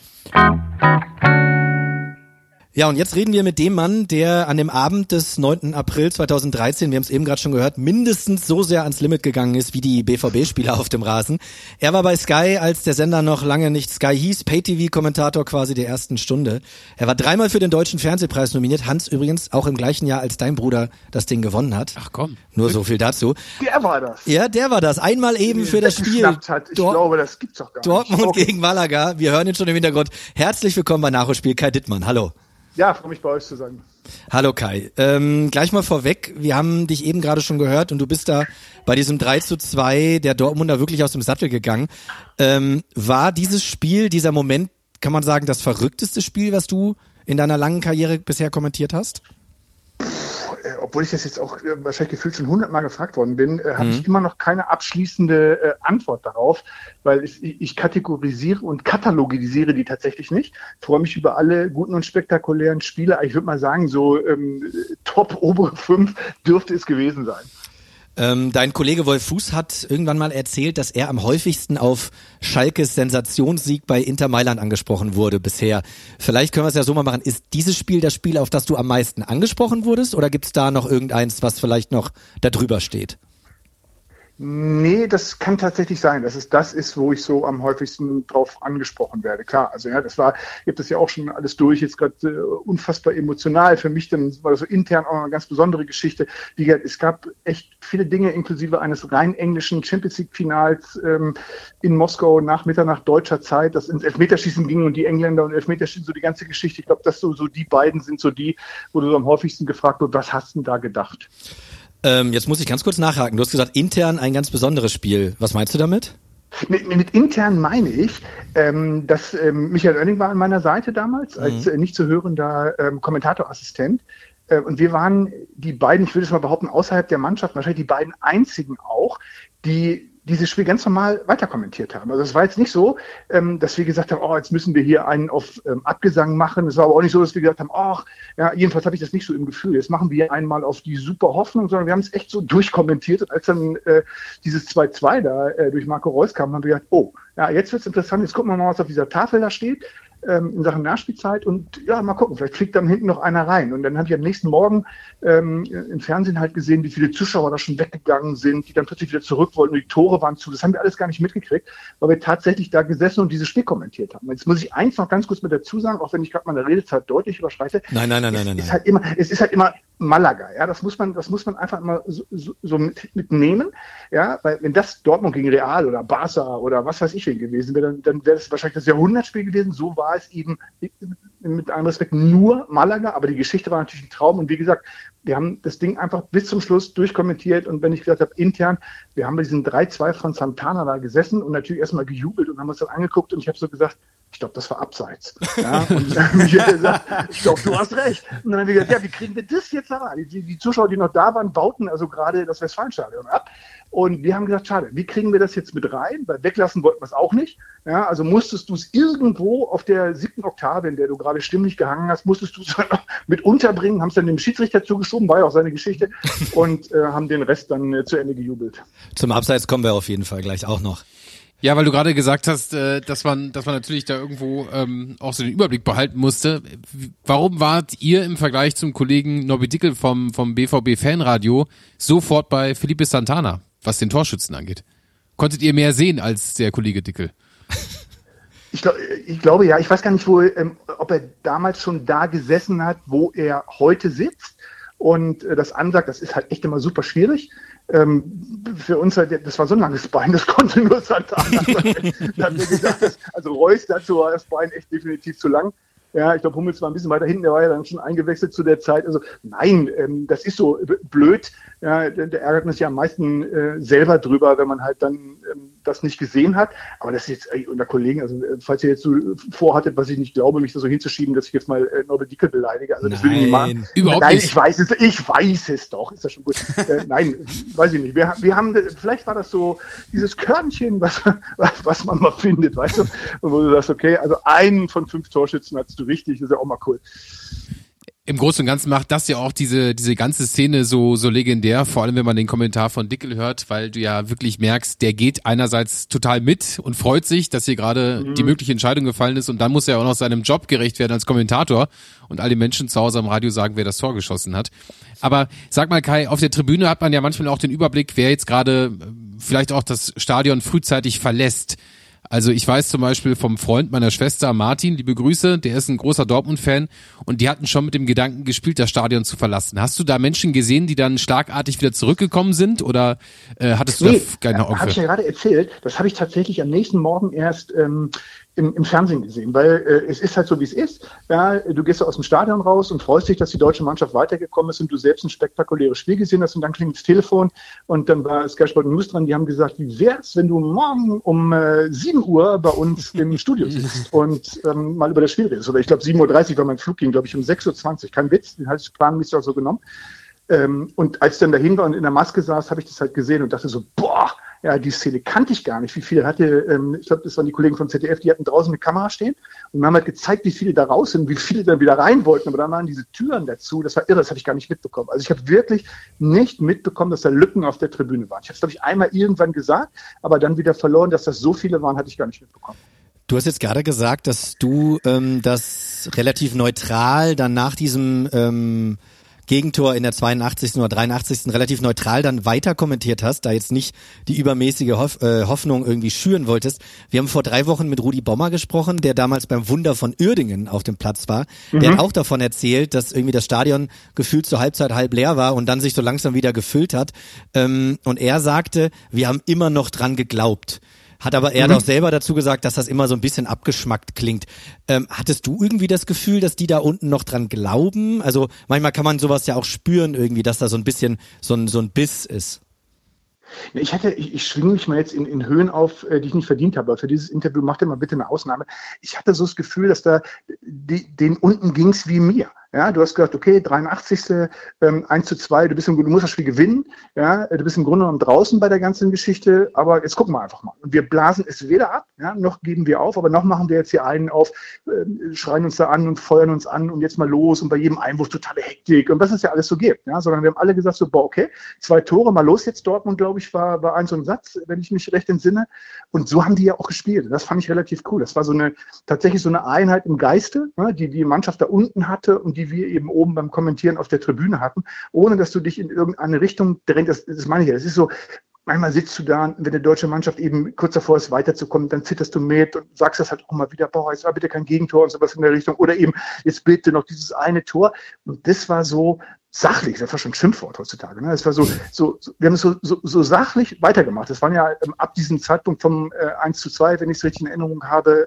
Ja, und jetzt reden wir mit dem Mann, der an dem Abend des 9. April 2013, wir haben es eben gerade schon gehört, mindestens so sehr ans Limit gegangen ist wie die BVB-Spieler auf dem Rasen. Er war bei Sky, als der Sender noch lange nicht Sky hieß, Pay-TV-Kommentator quasi der ersten Stunde. Er war 3-mal für den Deutschen Fernsehpreis nominiert. Hans übrigens auch im gleichen Jahr, als dein Bruder das Ding gewonnen hat. Ach komm. Nur so viel dazu. Der war das. Ja, der war das. Einmal eben für das Spiel. Ich glaube, das gibt's doch gar nicht. Dortmund gegen Malaga. Wir hören ihn schon im Hintergrund. Herzlich willkommen bei Nachholspiel, Kai Dittmann. Hallo. Ja, freue mich bei euch zu sein. Hallo Kai. Gleich mal vorweg, wir haben dich eben gerade schon gehört und du bist da bei diesem 3:2 der Dortmunder wirklich aus dem Sattel gegangen. War dieses Spiel, dieser Moment, kann man sagen, das verrückteste Spiel, was du in deiner langen Karriere bisher kommentiert hast? Obwohl ich das jetzt auch wahrscheinlich gefühlt schon 100-mal gefragt worden bin, habe ich immer noch keine abschließende Antwort darauf, weil ich kategorisiere und katalogisiere die tatsächlich nicht. Ich freue mich über alle guten und spektakulären Spiele. Ich würde mal sagen, so Top obere 5 dürfte es gewesen sein. Dein Kollege Wolf Fuß hat irgendwann mal erzählt, dass er am häufigsten auf Schalkes Sensationssieg bei Inter Mailand angesprochen wurde bisher. Vielleicht können wir es ja so mal machen. Ist dieses Spiel das Spiel, auf das du am meisten angesprochen wurdest, oder gibt es da noch irgendeins, was vielleicht noch da drüber steht? Nee, das kann tatsächlich sein, dass es das ist, wo ich so am häufigsten drauf angesprochen werde. Klar, also ja, ich habe das ja auch schon alles durch, jetzt gerade unfassbar emotional. Für mich dann war das so intern auch eine ganz besondere Geschichte. Wie gesagt, es gab echt viele Dinge, inklusive eines rein englischen Champions League Finals in Moskau nach Mitternacht deutscher Zeit, das ins Elfmeterschießen ging und die Engländer und Elfmeterschießen, so die ganze Geschichte. Ich glaube, dass so die beiden sind so die, wo du so am häufigsten gefragt wird, was hast du denn da gedacht? Jetzt muss ich ganz kurz nachhaken. Du hast gesagt, intern ein ganz besonderes Spiel. Was meinst du damit? Mit intern meine ich, dass Michael Oenning war an meiner Seite damals als nicht zu hörender Kommentatorassistent. Und wir waren die beiden, ich würde es mal behaupten, außerhalb der Mannschaft, wahrscheinlich die beiden einzigen auch, die dieses Spiel ganz normal weiterkommentiert haben. Also es war jetzt nicht so, dass wir gesagt haben, oh, jetzt müssen wir hier einen auf Abgesang machen. Es war aber auch nicht so, dass wir gesagt haben, ach, ja, jedenfalls habe ich das nicht so im Gefühl. Jetzt machen wir einmal auf die super Hoffnung, sondern wir haben es echt so durchkommentiert. Und als dann dieses 2:2 da durch Marco Reus kam, haben wir gedacht, oh, ja, jetzt wird's interessant. Jetzt gucken wir mal, was auf dieser Tafel da steht in Sachen Nachspielzeit und ja, mal gucken, vielleicht fliegt dann hinten noch einer rein. Und dann habe ich am nächsten Morgen im Fernsehen halt gesehen, wie viele Zuschauer da schon weggegangen sind, die dann plötzlich wieder zurück wollten und die Tore waren zu. Das haben wir alles gar nicht mitgekriegt, weil wir tatsächlich da gesessen und dieses Spiel kommentiert haben. Jetzt muss ich eins noch ganz kurz mit dazu sagen, auch wenn ich gerade meine Redezeit deutlich überschreite. Nein. Es ist halt immer Malaga, ja, das muss man einfach immer so mitnehmen, ja, weil wenn das Dortmund gegen Real oder Barca oder was weiß ich wen gewesen wäre, dann wäre das wahrscheinlich das Jahrhundertspiel gewesen. So war es eben mit allem Respekt nur Malaga, aber die Geschichte war natürlich ein Traum und wie gesagt, wir haben das Ding einfach bis zum Schluss durchkommentiert und wenn ich gesagt habe, intern, wir haben bei diesem 3:2 von Santana da gesessen und natürlich erstmal gejubelt und haben uns dann angeguckt und ich habe so gesagt, ich glaube, das war abseits. Ja, und ich habe gesagt, ich glaube, du hast recht. Und dann haben wir gesagt, ja, wie kriegen wir das jetzt da rein? Die Zuschauer, die noch da waren, bauten also gerade das Westfalenstadion ab. Und wir haben gesagt, schade, wie kriegen wir das jetzt mit rein? Weil weglassen wollten wir es auch nicht. Ja, also musstest du es irgendwo auf der 7. Oktave, in der du gerade gerade stimmlich gehangen hast, musstest du es dann noch mit unterbringen, haben es dann dem Schiedsrichter zugeschoben, war ja auch seine Geschichte, und haben den Rest dann zu Ende gejubelt. Zum Abseits kommen wir auf jeden Fall gleich auch noch. Ja, weil du gerade gesagt hast, dass man natürlich da irgendwo auch so den Überblick behalten musste. Warum wart ihr im Vergleich zum Kollegen Nobby Dickel vom BVB Fanradio sofort bei Felipe Santana, was den Torschützen angeht? Konntet ihr mehr sehen als der Kollege Dickel? Ich glaube ja, ich weiß gar nicht, ob er damals schon da gesessen hat, wo er heute sitzt und das ansagt. Das ist halt echt immer super schwierig. Für uns, das war so ein langes Bein, das konnte nur Santana. Da haben wir gesagt, also Reus, dazu war das Bein echt definitiv zu lang. Ja, ich glaube, Hummels war ein bisschen weiter hinten, der war ja dann schon eingewechselt zu der Zeit. Also nein, das ist so blöd. Ja, der ärgert mich ja am meisten selber drüber, wenn man halt dann das nicht gesehen hat. Aber das ist jetzt unter Kollegen, also falls ihr jetzt so vorhattet, was ich nicht glaube, mich da so hinzuschieben, dass ich jetzt mal Norbert Dickel beleidige. Also das will ich nicht machen. Überhaupt nicht. Ich weiß es doch. Ist das schon gut? Nein, weiß ich nicht. Wir haben, vielleicht war das so dieses Körnchen, was man mal findet, weißt du? Und wo du sagst, okay, also einen von 5 Torschützen hattest du richtig, das ist ja auch mal cool. Im Großen und Ganzen macht das ja auch diese ganze Szene so legendär, vor allem wenn man den Kommentar von Dickel hört, weil du ja wirklich merkst, der geht einerseits total mit und freut sich, dass hier gerade die mögliche Entscheidung gefallen ist, und dann muss er auch noch seinem Job gerecht werden als Kommentator und all den Menschen zu Hause am Radio sagen, wer das Tor geschossen hat. Aber sag mal, Kai, auf der Tribüne hat man ja manchmal auch den Überblick, wer jetzt gerade vielleicht auch das Stadion frühzeitig verlässt. Also ich weiß zum Beispiel vom Freund meiner Schwester Martin, liebe Grüße, der ist ein großer Dortmund-Fan, und die hatten schon mit dem Gedanken gespielt, das Stadion zu verlassen. Hast du da Menschen gesehen, die dann schlagartig wieder zurückgekommen sind, oder hattest du da keine Augen? Habe ich ja gerade erzählt, das habe ich tatsächlich am nächsten Morgen erst im Fernsehen gesehen, weil es ist halt so, wie es ist. Ja, du gehst aus dem Stadion raus und freust dich, dass die deutsche Mannschaft weitergekommen ist und du selbst ein spektakuläres Spiel gesehen hast, und dann klingt das Telefon und dann war Sky Sport News dran, die haben gesagt, wie wär's, wenn du morgen um 7 Uhr bei uns im Studio sitzt und mal über das Spiel redest. Oder ich glaube 7.30 Uhr war mein Flug, ging glaube ich um 6.20 Uhr. Kein Witz, den hatte ich planmäßig auch so genommen. Und als ich dann dahin war und in der Maske saß, habe ich das halt gesehen und dachte so, boah, ja, die Szene kannte ich gar nicht. Wie viele hatte, ich glaube, das waren die Kollegen vom ZDF, die hatten draußen eine Kamera stehen und wir haben halt gezeigt, wie viele da raus sind, wie viele dann wieder rein wollten. Aber dann waren diese Türen dazu, das war irre, das habe ich gar nicht mitbekommen. Also ich habe wirklich nicht mitbekommen, dass da Lücken auf der Tribüne waren. Ich habe es, glaube ich, einmal irgendwann gesagt, aber dann wieder verloren, dass das so viele waren, hatte ich gar nicht mitbekommen. Du hast jetzt gerade gesagt, dass du das relativ neutral dann nach diesem Gegentor in der 82. oder 83. relativ neutral dann weiter kommentiert hast, da jetzt nicht die übermäßige Hoffnung irgendwie schüren wolltest. Wir haben vor 3 Wochen mit Rudi Bommer gesprochen, der damals beim Wunder von Uerdingen auf dem Platz war. Der hat auch davon erzählt, dass irgendwie das Stadion gefühlt zur Halbzeit halb leer war und dann sich so langsam wieder gefüllt hat. Und er sagte, wir haben immer noch dran geglaubt. Hat aber er doch selber dazu gesagt, dass das immer so ein bisschen abgeschmackt klingt. Hattest du irgendwie das Gefühl, dass die da unten noch dran glauben? Also manchmal kann man sowas ja auch spüren irgendwie, dass da so ein bisschen so ein Biss ist. Ich schwinge mich mal jetzt in Höhen auf, die ich nicht verdient habe. Aber für dieses Interview macht ihr mal bitte eine Ausnahme. Ich hatte so das Gefühl, dass da den unten ging's wie mir. Ja, du hast gesagt, okay, 83. 1:2, du musst das Spiel gewinnen. Ja, du bist im Grunde genommen draußen bei der ganzen Geschichte. Aber jetzt gucken wir einfach mal. Und wir blasen es weder ab, ja, noch geben wir auf, aber noch machen wir jetzt hier einen auf, schreien uns da an und feuern uns an und jetzt mal los und bei jedem Einwurf totale Hektik und was es ja alles so gibt. Ja, sondern wir haben alle gesagt so, boah, okay, 2 Tore, mal los jetzt. Dortmund, glaube ich, war ein so ein Satz, wenn ich mich recht entsinne. Und so haben die ja auch gespielt. Das fand ich relativ cool. Das war tatsächlich so eine Einheit im Geiste, ne, die Mannschaft da unten hatte und die wir eben oben beim Kommentieren auf der Tribüne hatten, ohne dass du dich in irgendeine Richtung drängst. Das meine ich ja. Das ist so, manchmal sitzt du da, wenn die deutsche Mannschaft eben kurz davor ist, weiterzukommen, dann zitterst du mit und sagst das halt auch mal wieder, boah, jetzt war bitte kein Gegentor und sowas in der Richtung. Oder eben, jetzt bitte noch dieses eine Tor. Und das war so sachlich, das war schon ein Schimpfwort heutzutage. Ne? Das war so, wir haben es so sachlich weitergemacht. Das waren ja ab diesem Zeitpunkt vom 1:2, wenn ich es richtig in Erinnerung habe,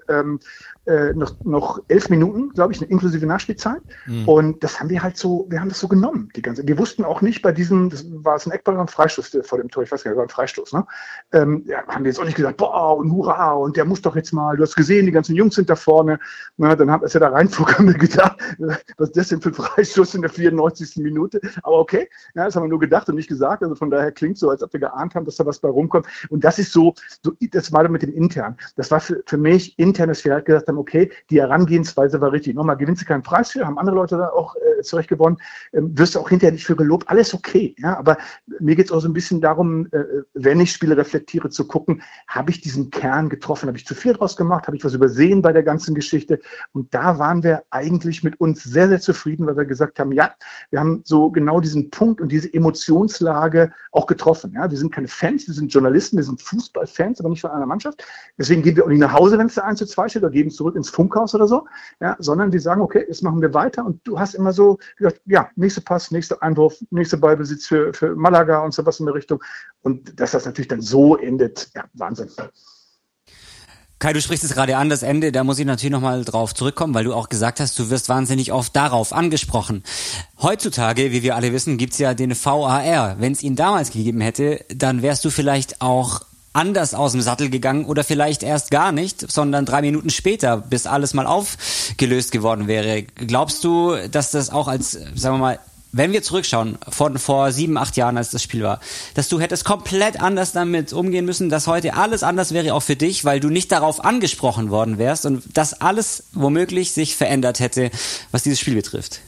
noch 11 Minuten, glaube ich, inklusive Nachspielzeit. Und das haben wir halt so, wir haben das so genommen, wir wussten auch nicht bei diesem, das war es ein Eckball oder ein Freistoß vor dem Tor, ich weiß gar nicht, war ein Freistoß, ne? Haben wir jetzt auch nicht gesagt, boah, und hurra, und der muss doch jetzt mal, du hast gesehen, die ganzen Jungs sind da vorne. Na, dann als er da reinflog, haben wir gedacht, was ist das denn für ein Freistoß in der 94. Minute? Aber okay, ja, das haben wir nur gedacht und nicht gesagt, also von daher klingt so, als ob wir geahnt haben, dass da was bei rumkommt. Und das ist so das war mit dem intern. Das war für mich intern, dass wir halt gesagt haben, haben, okay, die Herangehensweise war richtig. Nochmal, gewinnst du keinen Preis für, haben andere Leute da auch zurecht gewonnen, wirst du auch hinterher nicht für gelobt, alles okay. Ja, aber mir geht es auch so ein bisschen darum, wenn ich Spiele reflektiere, zu gucken, habe ich diesen Kern getroffen, habe ich zu viel draus gemacht, habe ich was übersehen bei der ganzen Geschichte, und da waren wir eigentlich mit uns sehr, sehr zufrieden, weil wir gesagt haben, ja, wir haben so genau diesen Punkt und diese Emotionslage auch getroffen. Ja, wir sind keine Fans, wir sind Journalisten, wir sind Fußballfans, aber nicht von einer Mannschaft. Deswegen gehen wir auch nicht nach Hause, wenn es da 1:2 steht, oder geben zurück ins Funkhaus oder so, ja, sondern wir sagen, okay, jetzt machen wir weiter, und du hast immer so gesagt, ja, nächster Pass, nächster Einwurf, nächster Ballbesitz für Malaga und so was in der Richtung, und dass das natürlich dann so endet, ja, Wahnsinn. Kai, du sprichst es gerade an, das Ende, da muss ich natürlich nochmal drauf zurückkommen, weil du auch gesagt hast, du wirst wahnsinnig oft darauf angesprochen. Heutzutage, wie wir alle wissen, gibt's ja den VAR. Wenn es ihn damals gegeben hätte, dann wärst du vielleicht auch anders aus dem Sattel gegangen oder vielleicht erst gar nicht, sondern 3 Minuten später, bis alles mal aufgelöst geworden wäre. Glaubst du, dass das auch als, sagen wir mal, wenn wir zurückschauen, von vor 7, 8 Jahren, als das Spiel war, dass du hättest komplett anders damit umgehen müssen, dass heute alles anders wäre, auch für dich, weil du nicht darauf angesprochen worden wärst und dass alles womöglich sich verändert hätte, was dieses Spiel betrifft?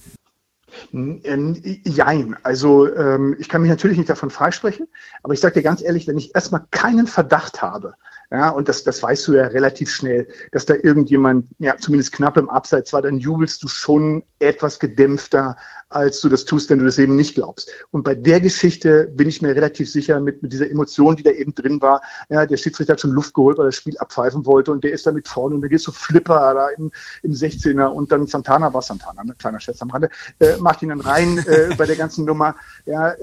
Jein. Also ich kann mich natürlich nicht davon freisprechen, aber ich sage dir ganz ehrlich, wenn ich erstmal keinen Verdacht habe, ja, und das weißt du ja relativ schnell, dass da irgendjemand, ja, zumindest knapp im Abseits war, dann jubelst du schon etwas gedämpfter, als du das tust, wenn du das eben nicht glaubst. Und bei der Geschichte bin ich mir relativ sicher, mit dieser Emotion, die da eben drin war, ja, der Schiedsrichter hat schon Luft geholt, weil er das Spiel abpfeifen wollte, und der ist da mit vorne, und da gehst du Flipper da im 16er, und dann Santana, ein kleiner Scherz am Rande, macht ihn dann rein bei der ganzen Nummer. Ja,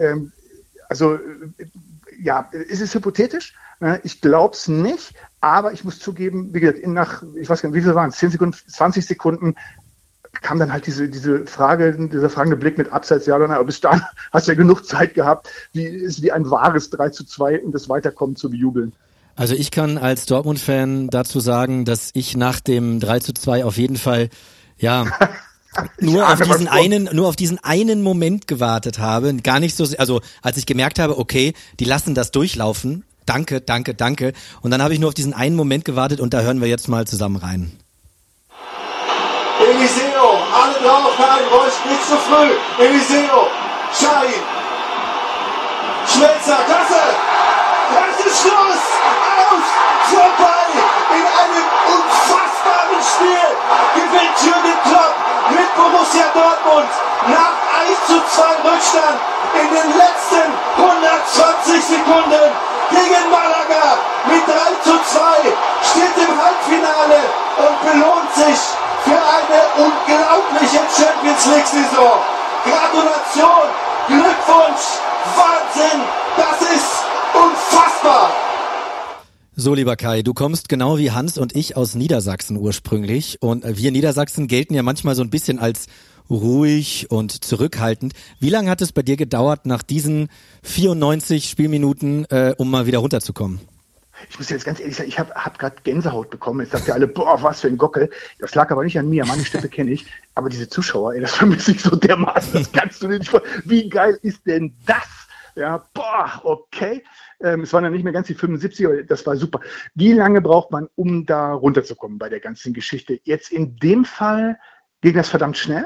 ja, ist es hypothetisch? Ich glaube es nicht, aber ich muss zugeben, wie gesagt, nach, ich weiß gar nicht, wie viel waren es, 10 Sekunden, 20 Sekunden, kam dann halt dieser fragende Blick mit Abseits, ja oder nein, aber bis dahin hast du ja genug Zeit gehabt, wie ein wahres 3:2, um das Weiterkommen zu bejubeln. Also ich kann als Dortmund-Fan dazu sagen, dass ich nach dem 3:2 auf jeden Fall, ja, nur auf diesen einen Moment gewartet habe, gar nicht so, also als ich gemerkt habe, okay, die lassen das durchlaufen, danke, und dann habe ich nur auf diesen einen Moment gewartet, und da hören wir jetzt mal zusammen rein. Eliseo, alle drauf, kein Reus, nicht zu früh. Eliseo, Schein, Schmelzer, Klasse, das ist Schluss, aus, vorbei, in einem unfassbaren Spiel gewinnt Jürgen Klopp mit Borussia Dortmund nach 1:2 Rückstand in den letzten 120 Sekunden gegen Malaga mit 3:2, steht im Halbfinale und belohnt sich für eine unglaubliche Champions-League-Saison. Gratulation, Glückwunsch, Wahnsinn, das ist unfassbar. So, lieber Kai, du kommst genau wie Hans und ich aus Niedersachsen ursprünglich, und wir Niedersachsen gelten ja manchmal so ein bisschen als ruhig und zurückhaltend. Wie lange hat es bei dir gedauert, nach diesen 94 Spielminuten, um mal wieder runterzukommen? Ich muss jetzt ganz ehrlich sagen, ich hab gerade Gänsehaut bekommen. Jetzt sagt ihr alle, boah, was für ein Gockel. Das lag aber nicht an mir, meine Stimme kenne ich. Aber diese Zuschauer, ey, das vermisse ich so dermaßen. Das kannst du dir nicht vorstellen. Wie geil ist denn das? Ja, boah, okay. Es waren dann nicht mehr ganz die 75, aber das war super. Wie lange braucht man, um da runterzukommen bei der ganzen Geschichte? Jetzt in dem Fall ging das verdammt schnell,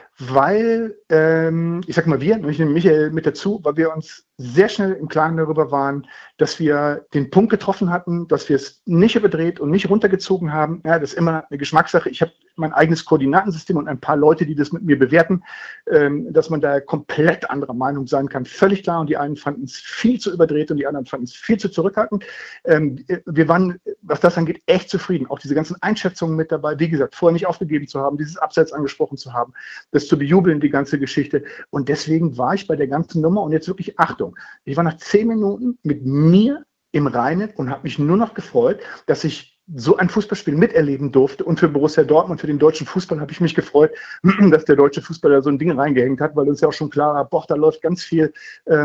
weil, ich sag mal wir, ich nehme Michael mit dazu, weil wir uns sehr schnell im Klaren darüber waren, dass wir den Punkt getroffen hatten, dass wir es nicht überdreht und nicht runtergezogen haben. Ja, das ist immer eine Geschmackssache. Ich habe mein eigenes Koordinatensystem und ein paar Leute, die das mit mir bewerten, dass man da komplett anderer Meinung sein kann. Völlig klar. Und die einen fanden es viel zu überdreht und die anderen fanden es viel zu zurückhaltend. Wir waren, was das angeht, echt zufrieden. Auch diese ganzen Einschätzungen mit dabei. Wie gesagt, vorher nicht aufgegeben zu haben, dieses Abseits angesprochen zu haben, das zu bejubeln, die ganze Geschichte. Und deswegen war ich bei der ganzen Nummer, und jetzt wirklich Achtung, ich war nach 10 Minuten mit mir im Reinen und habe mich nur noch gefreut, dass ich so ein Fußballspiel miterleben durfte. Und für Borussia Dortmund, für den deutschen Fußball, habe ich mich gefreut, dass der deutsche Fußball da so ein Ding reingehängt hat, weil uns ja auch schon klar war, boah, da läuft ganz viel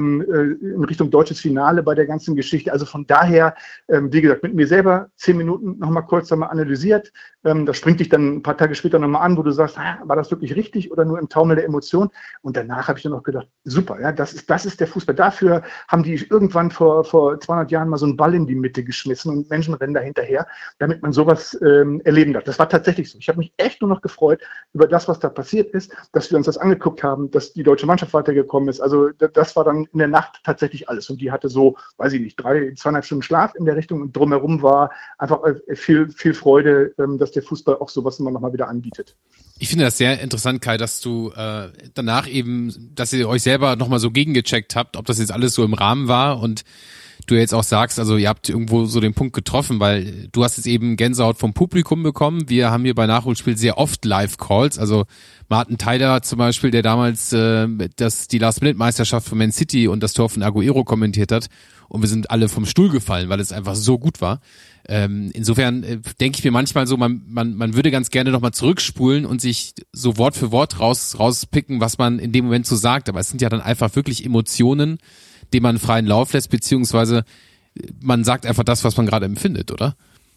in Richtung deutsches Finale bei der ganzen Geschichte. Also von daher, wie gesagt, mit mir selber 10 Minuten nochmal kurz analysiert. Das springt dich dann ein paar Tage später nochmal an, wo du sagst, war das wirklich richtig oder nur im Taumel der Emotion? Und danach habe ich dann noch gedacht, super, ja, das ist der Fußball. Dafür haben die irgendwann vor 200 Jahren mal so einen Ball in die Mitte geschmissen und Menschen rennen da hinterher. damit man sowas erleben darf. Das war tatsächlich so. Ich habe mich echt nur noch gefreut über das, was da passiert ist, dass wir uns das angeguckt haben, dass die deutsche Mannschaft weitergekommen ist. Also das war dann in der Nacht tatsächlich alles. Und die hatte so, weiß ich nicht, 2,5 Stunden Schlaf in der Richtung und drumherum war einfach viel Freude, dass der Fußball auch sowas immer nochmal wieder anbietet. Ich finde das sehr interessant, Kai, dass du danach eben, dass ihr euch selber nochmal so gegengecheckt habt, ob das jetzt alles so im Rahmen war und du jetzt auch sagst, also ihr habt irgendwo so den Punkt getroffen, weil du hast jetzt eben Gänsehaut vom Publikum bekommen. Wir haben hier bei Nachholspiel sehr oft Live-Calls, also Martin Teider zum Beispiel, der damals die Last-Minute-Meisterschaft von Man City und das Tor von Agüero kommentiert hat und wir sind alle vom Stuhl gefallen, weil es einfach so gut war. Insofern denke ich mir manchmal so, man würde ganz gerne nochmal zurückspulen und sich so Wort für Wort rauspicken, was man in dem Moment so sagt, aber es sind ja dann einfach wirklich Emotionen, dem man freien Lauf lässt, beziehungsweise man sagt einfach das, was man gerade empfindet, oder?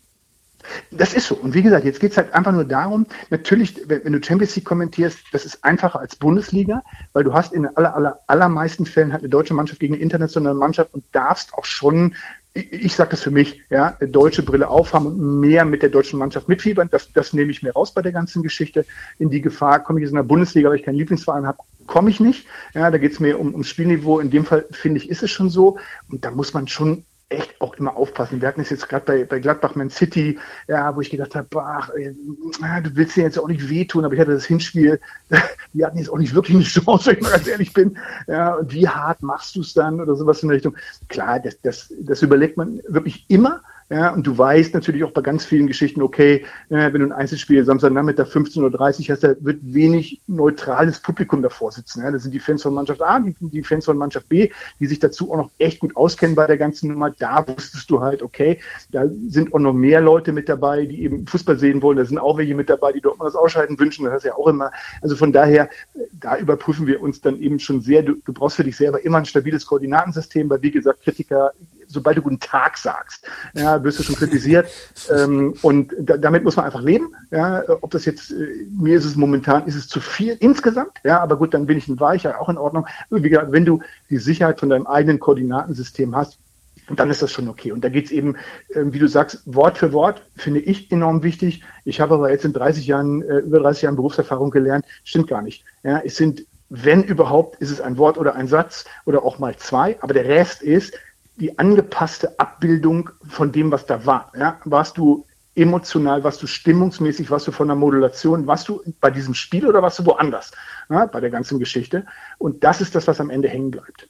Das ist so. Und wie gesagt, jetzt geht's halt einfach nur darum, natürlich, wenn du Champions League kommentierst, das ist einfacher als Bundesliga, weil du hast in den allermeisten Fällen halt eine deutsche Mannschaft gegen eine internationale Mannschaft und darfst auch schon, ich sage das für mich, ja, eine deutsche Brille aufhaben und mehr mit der deutschen Mannschaft mitfiebern. Das nehme ich mir raus bei der ganzen Geschichte. In die Gefahr komme ich jetzt in der Bundesliga, weil ich keinen Lieblingsverein habe, komme ich nicht. Ja, da geht es mir ums Spielniveau. In dem Fall, finde ich, ist es schon so. Und da muss man schon echt auch immer aufpassen. Wir hatten es jetzt gerade bei Gladbach Man City, ja, wo ich gedacht habe, du willst dir jetzt auch nicht wehtun, aber ich hatte das Hinspiel, die hatten jetzt auch nicht wirklich eine Chance, wenn ich mal ganz ehrlich bin. Ja, und wie hart machst du es dann oder sowas in der Richtung? Klar, das überlegt man wirklich immer. Ja, und du weißt natürlich auch bei ganz vielen Geschichten, okay, wenn du ein Einzelspiel Samstagnachmittag 15:30 Uhr hast, da wird wenig neutrales Publikum davor sitzen. Ja, das sind die Fans von Mannschaft A, die Fans von Mannschaft B, die sich dazu auch noch echt gut auskennen bei der ganzen Nummer. Da wusstest du halt, okay, da sind auch noch mehr Leute mit dabei, die eben Fußball sehen wollen. Da sind auch welche mit dabei, die Dortmund das Ausscheiden wünschen. Das ist ja auch immer. Also von daher, da überprüfen wir uns dann eben schon sehr. Du brauchst für dich selber immer ein stabiles Koordinatensystem, weil wie gesagt, Kritiker, sobald du guten Tag sagst, ja, wirst du schon kritisiert. Und damit muss man einfach leben. Ja, ob das jetzt, mir ist es momentan, ist es zu viel insgesamt. Ja, aber gut, dann bin ich ein Weicher, auch in Ordnung. Wie gesagt, wenn du die Sicherheit von deinem eigenen Koordinatensystem hast, dann ist das schon okay. Und da geht's eben, wie du sagst, Wort für Wort, finde ich enorm wichtig. Ich habe aber jetzt in über 30 Jahren Berufserfahrung gelernt, stimmt gar nicht. Ja, es sind, wenn überhaupt, ist es ein Wort oder ein Satz oder auch mal zwei, aber der Rest ist die angepasste Abbildung von dem, was da war. Ja? Warst du emotional, warst du stimmungsmäßig, warst du von der Modulation, warst du bei diesem Spiel oder warst du woanders, ja, bei der ganzen Geschichte? Und das ist das, was am Ende hängen bleibt.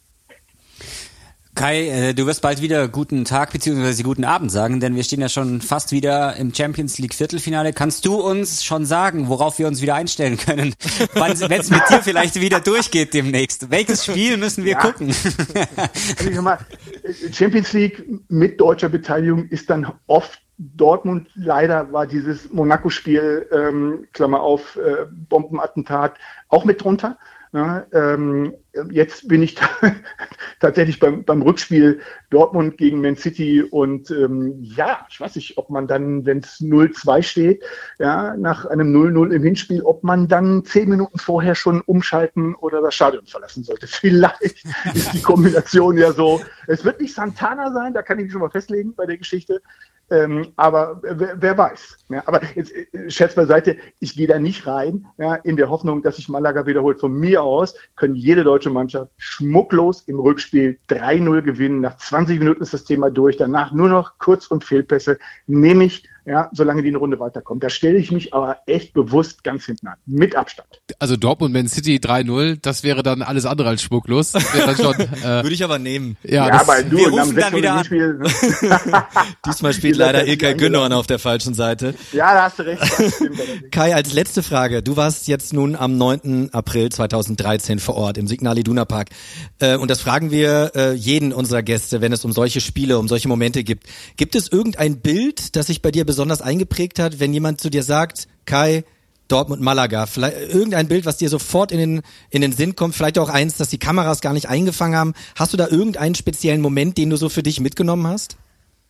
Kai, du wirst bald wieder guten Tag bzw. guten Abend sagen, denn wir stehen ja schon fast wieder im Champions League Viertelfinale. Kannst du uns schon sagen, worauf wir uns wieder einstellen können, wenn es mit dir vielleicht wieder durchgeht demnächst? Welches Spiel müssen wir gucken? Also ich sag mal, Champions League mit deutscher Beteiligung ist dann oft Dortmund. Leider war dieses Monaco-Spiel, Klammer auf, Bombenattentat, auch mit drunter. Ja, jetzt bin ich tatsächlich beim Rückspiel Dortmund gegen Man City und ich weiß nicht, ob man dann, wenn es 0-2 steht, ja, nach einem 0-0 im Hinspiel, ob man dann 10 Minuten vorher schon umschalten oder das Stadion verlassen sollte. Vielleicht ist die Kombination ja so. Es wird nicht Santana sein, da kann ich mich schon mal festlegen bei der Geschichte. Aber wer weiß. Ja, aber jetzt Scherz beiseite, ich gehe da nicht rein, ja, in der Hoffnung, dass sich Malaga wiederholt. Von mir aus können jede deutsche Mannschaft schmucklos im Rückspiel 3-0 gewinnen. Nach 20 Minuten ist das Thema durch. Danach nur noch Kurz- und Fehlpässe. Nehme ich, ja, solange die eine Runde weiterkommen. Da stelle ich mich aber echt bewusst ganz hinten an. Mit Abstand. Also Dortmund Man City 3-0, das wäre dann alles andere als schmucklos. Das wäre dann schon, würde ich aber nehmen. Ja, aber du, wir rufen dann wieder an. Spiel, ne? Diesmal spielt leider Ilkay Gündoğan auf der falschen Seite. Ja, da hast du recht. Kai, als letzte Frage. Du warst jetzt nun am 9. April 2013 vor Ort im Signal Iduna Park. Und das fragen wir jeden unserer Gäste, wenn es um solche Spiele, um solche Momente gibt. Gibt es irgendein Bild, das sich bei dir besonders eingeprägt hat, wenn jemand zu dir sagt, Kai, Dortmund, Malaga, vielleicht irgendein Bild, was dir sofort in den Sinn kommt, vielleicht auch eins, das die Kameras gar nicht eingefangen haben. Hast du da irgendeinen speziellen Moment, den du so für dich mitgenommen hast?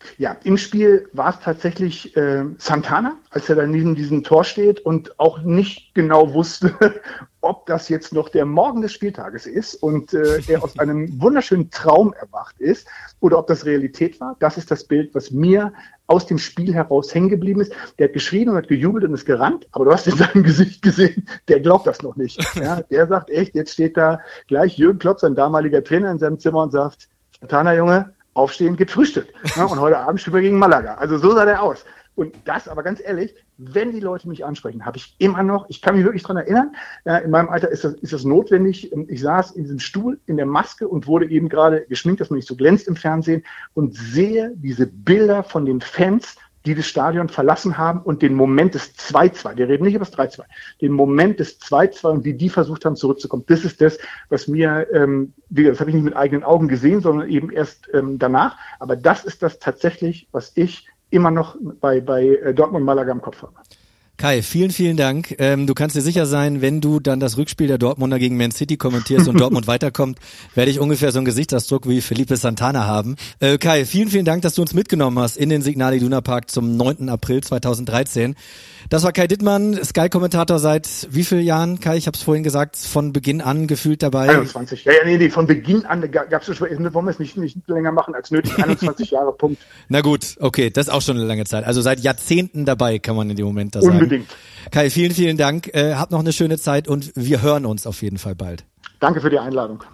Ja, im Spiel war es tatsächlich Santana, als er dann neben diesem Tor steht und auch nicht genau wusste, ob das jetzt noch der Morgen des Spieltages ist und er aus einem wunderschönen Traum erwacht ist oder ob das Realität war. Das ist das Bild, was mir aus dem Spiel heraus hängen geblieben ist. Der hat geschrien und hat gejubelt und ist gerannt, aber du hast in seinem Gesicht gesehen, der glaubt das noch nicht. Ja, der sagt echt, jetzt steht da gleich Jürgen Klopp, sein damaliger Trainer, in seinem Zimmer und sagt, Santana, Junge, aufstehen, gibt Frühstück. Ja, und heute Abend spielen wir gegen Malaga. Also so sah der aus. Und das, aber ganz ehrlich, wenn die Leute mich ansprechen, habe ich immer noch, ich kann mich wirklich dran erinnern, in meinem Alter ist das notwendig. Ich saß in diesem Stuhl in der Maske und wurde eben gerade geschminkt, dass man nicht so glänzt im Fernsehen und sehe diese Bilder von den Fans, die das Stadion verlassen haben und den Moment des 2-2, wir reden nicht über das 3-2, den Moment des 2-2 und wie die versucht haben zurückzukommen. Das ist das, was mir, das habe ich nicht mit eigenen Augen gesehen, sondern eben erst danach. Aber das ist das tatsächlich, was ich immer noch bei Dortmund Malaga im Kopf habe. Kai, vielen, vielen Dank. Du kannst dir sicher sein, wenn du dann das Rückspiel der Dortmunder gegen Man City kommentierst und Dortmund weiterkommt, werde ich ungefähr so einen Gesichtsausdruck wie Felipe Santana haben. Kai, vielen, vielen Dank, dass du uns mitgenommen hast in den Signal Iduna Park zum 9. April 2013. Das war Kai Dittmann, Sky-Kommentator seit wie vielen Jahren, Kai? Ich habe es vorhin gesagt, von Beginn an gefühlt dabei. 21. Ja, nee, von Beginn an gab es schon, wollen wir es nicht länger machen als nötig, 21 Jahre, Punkt. Na gut, okay, das ist auch schon eine lange Zeit. Also seit Jahrzehnten dabei, kann man in dem Moment da sagen. Unbedingt. Kai, vielen, vielen Dank. Habt noch eine schöne Zeit und wir hören uns auf jeden Fall bald. Danke für die Einladung.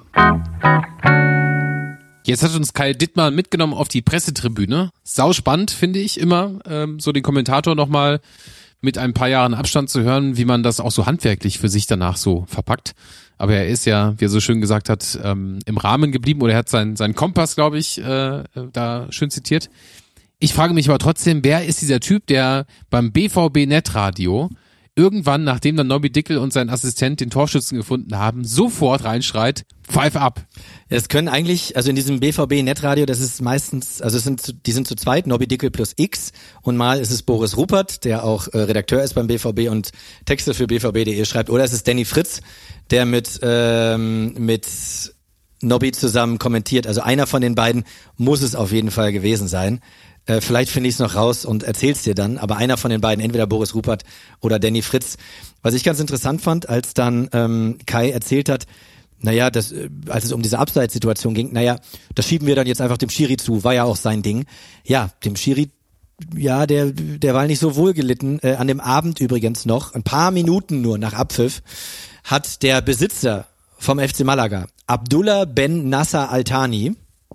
Jetzt hat uns Kai Dittmann mitgenommen auf die Pressetribüne. Sau spannend, finde ich immer, so den Kommentator nochmal mit ein paar Jahren Abstand zu hören, wie man das auch so handwerklich für sich danach so verpackt. Aber er ist ja, wie er so schön gesagt hat, im Rahmen geblieben oder er hat seinen Kompass, glaube ich, da schön zitiert. Ich frage mich aber trotzdem, wer ist dieser Typ, der beim BVB Netradio irgendwann, nachdem dann Nobby Dickel und sein Assistent den Torschützen gefunden haben, sofort reinschreit, pfeife ab. Es können eigentlich, also in diesem BVB Netradio, das ist meistens, also die sind zu zweit, Nobby Dickel plus X und mal ist es Boris Ruppert, der auch Redakteur ist beim BVB und Texte für bvb.de schreibt, oder es ist Danny Fritz, der mit Nobby zusammen kommentiert. Also einer von den beiden muss es auf jeden Fall gewesen sein. Vielleicht finde ich es noch raus und erzähl's dir dann, aber einer von den beiden, entweder Boris Ruppert oder Danny Fritz. Was ich ganz interessant fand, als dann Kai erzählt hat, naja, als es um diese Abseitssituation ging, naja, das schieben wir dann jetzt einfach dem Schiri zu, war ja auch sein Ding. Ja, dem Schiri, ja, der war nicht so wohl gelitten. An dem Abend übrigens noch, ein paar Minuten nur nach Abpfiff, hat der Besitzer vom FC Malaga, Abdullah Ben Nasser Al-Thani,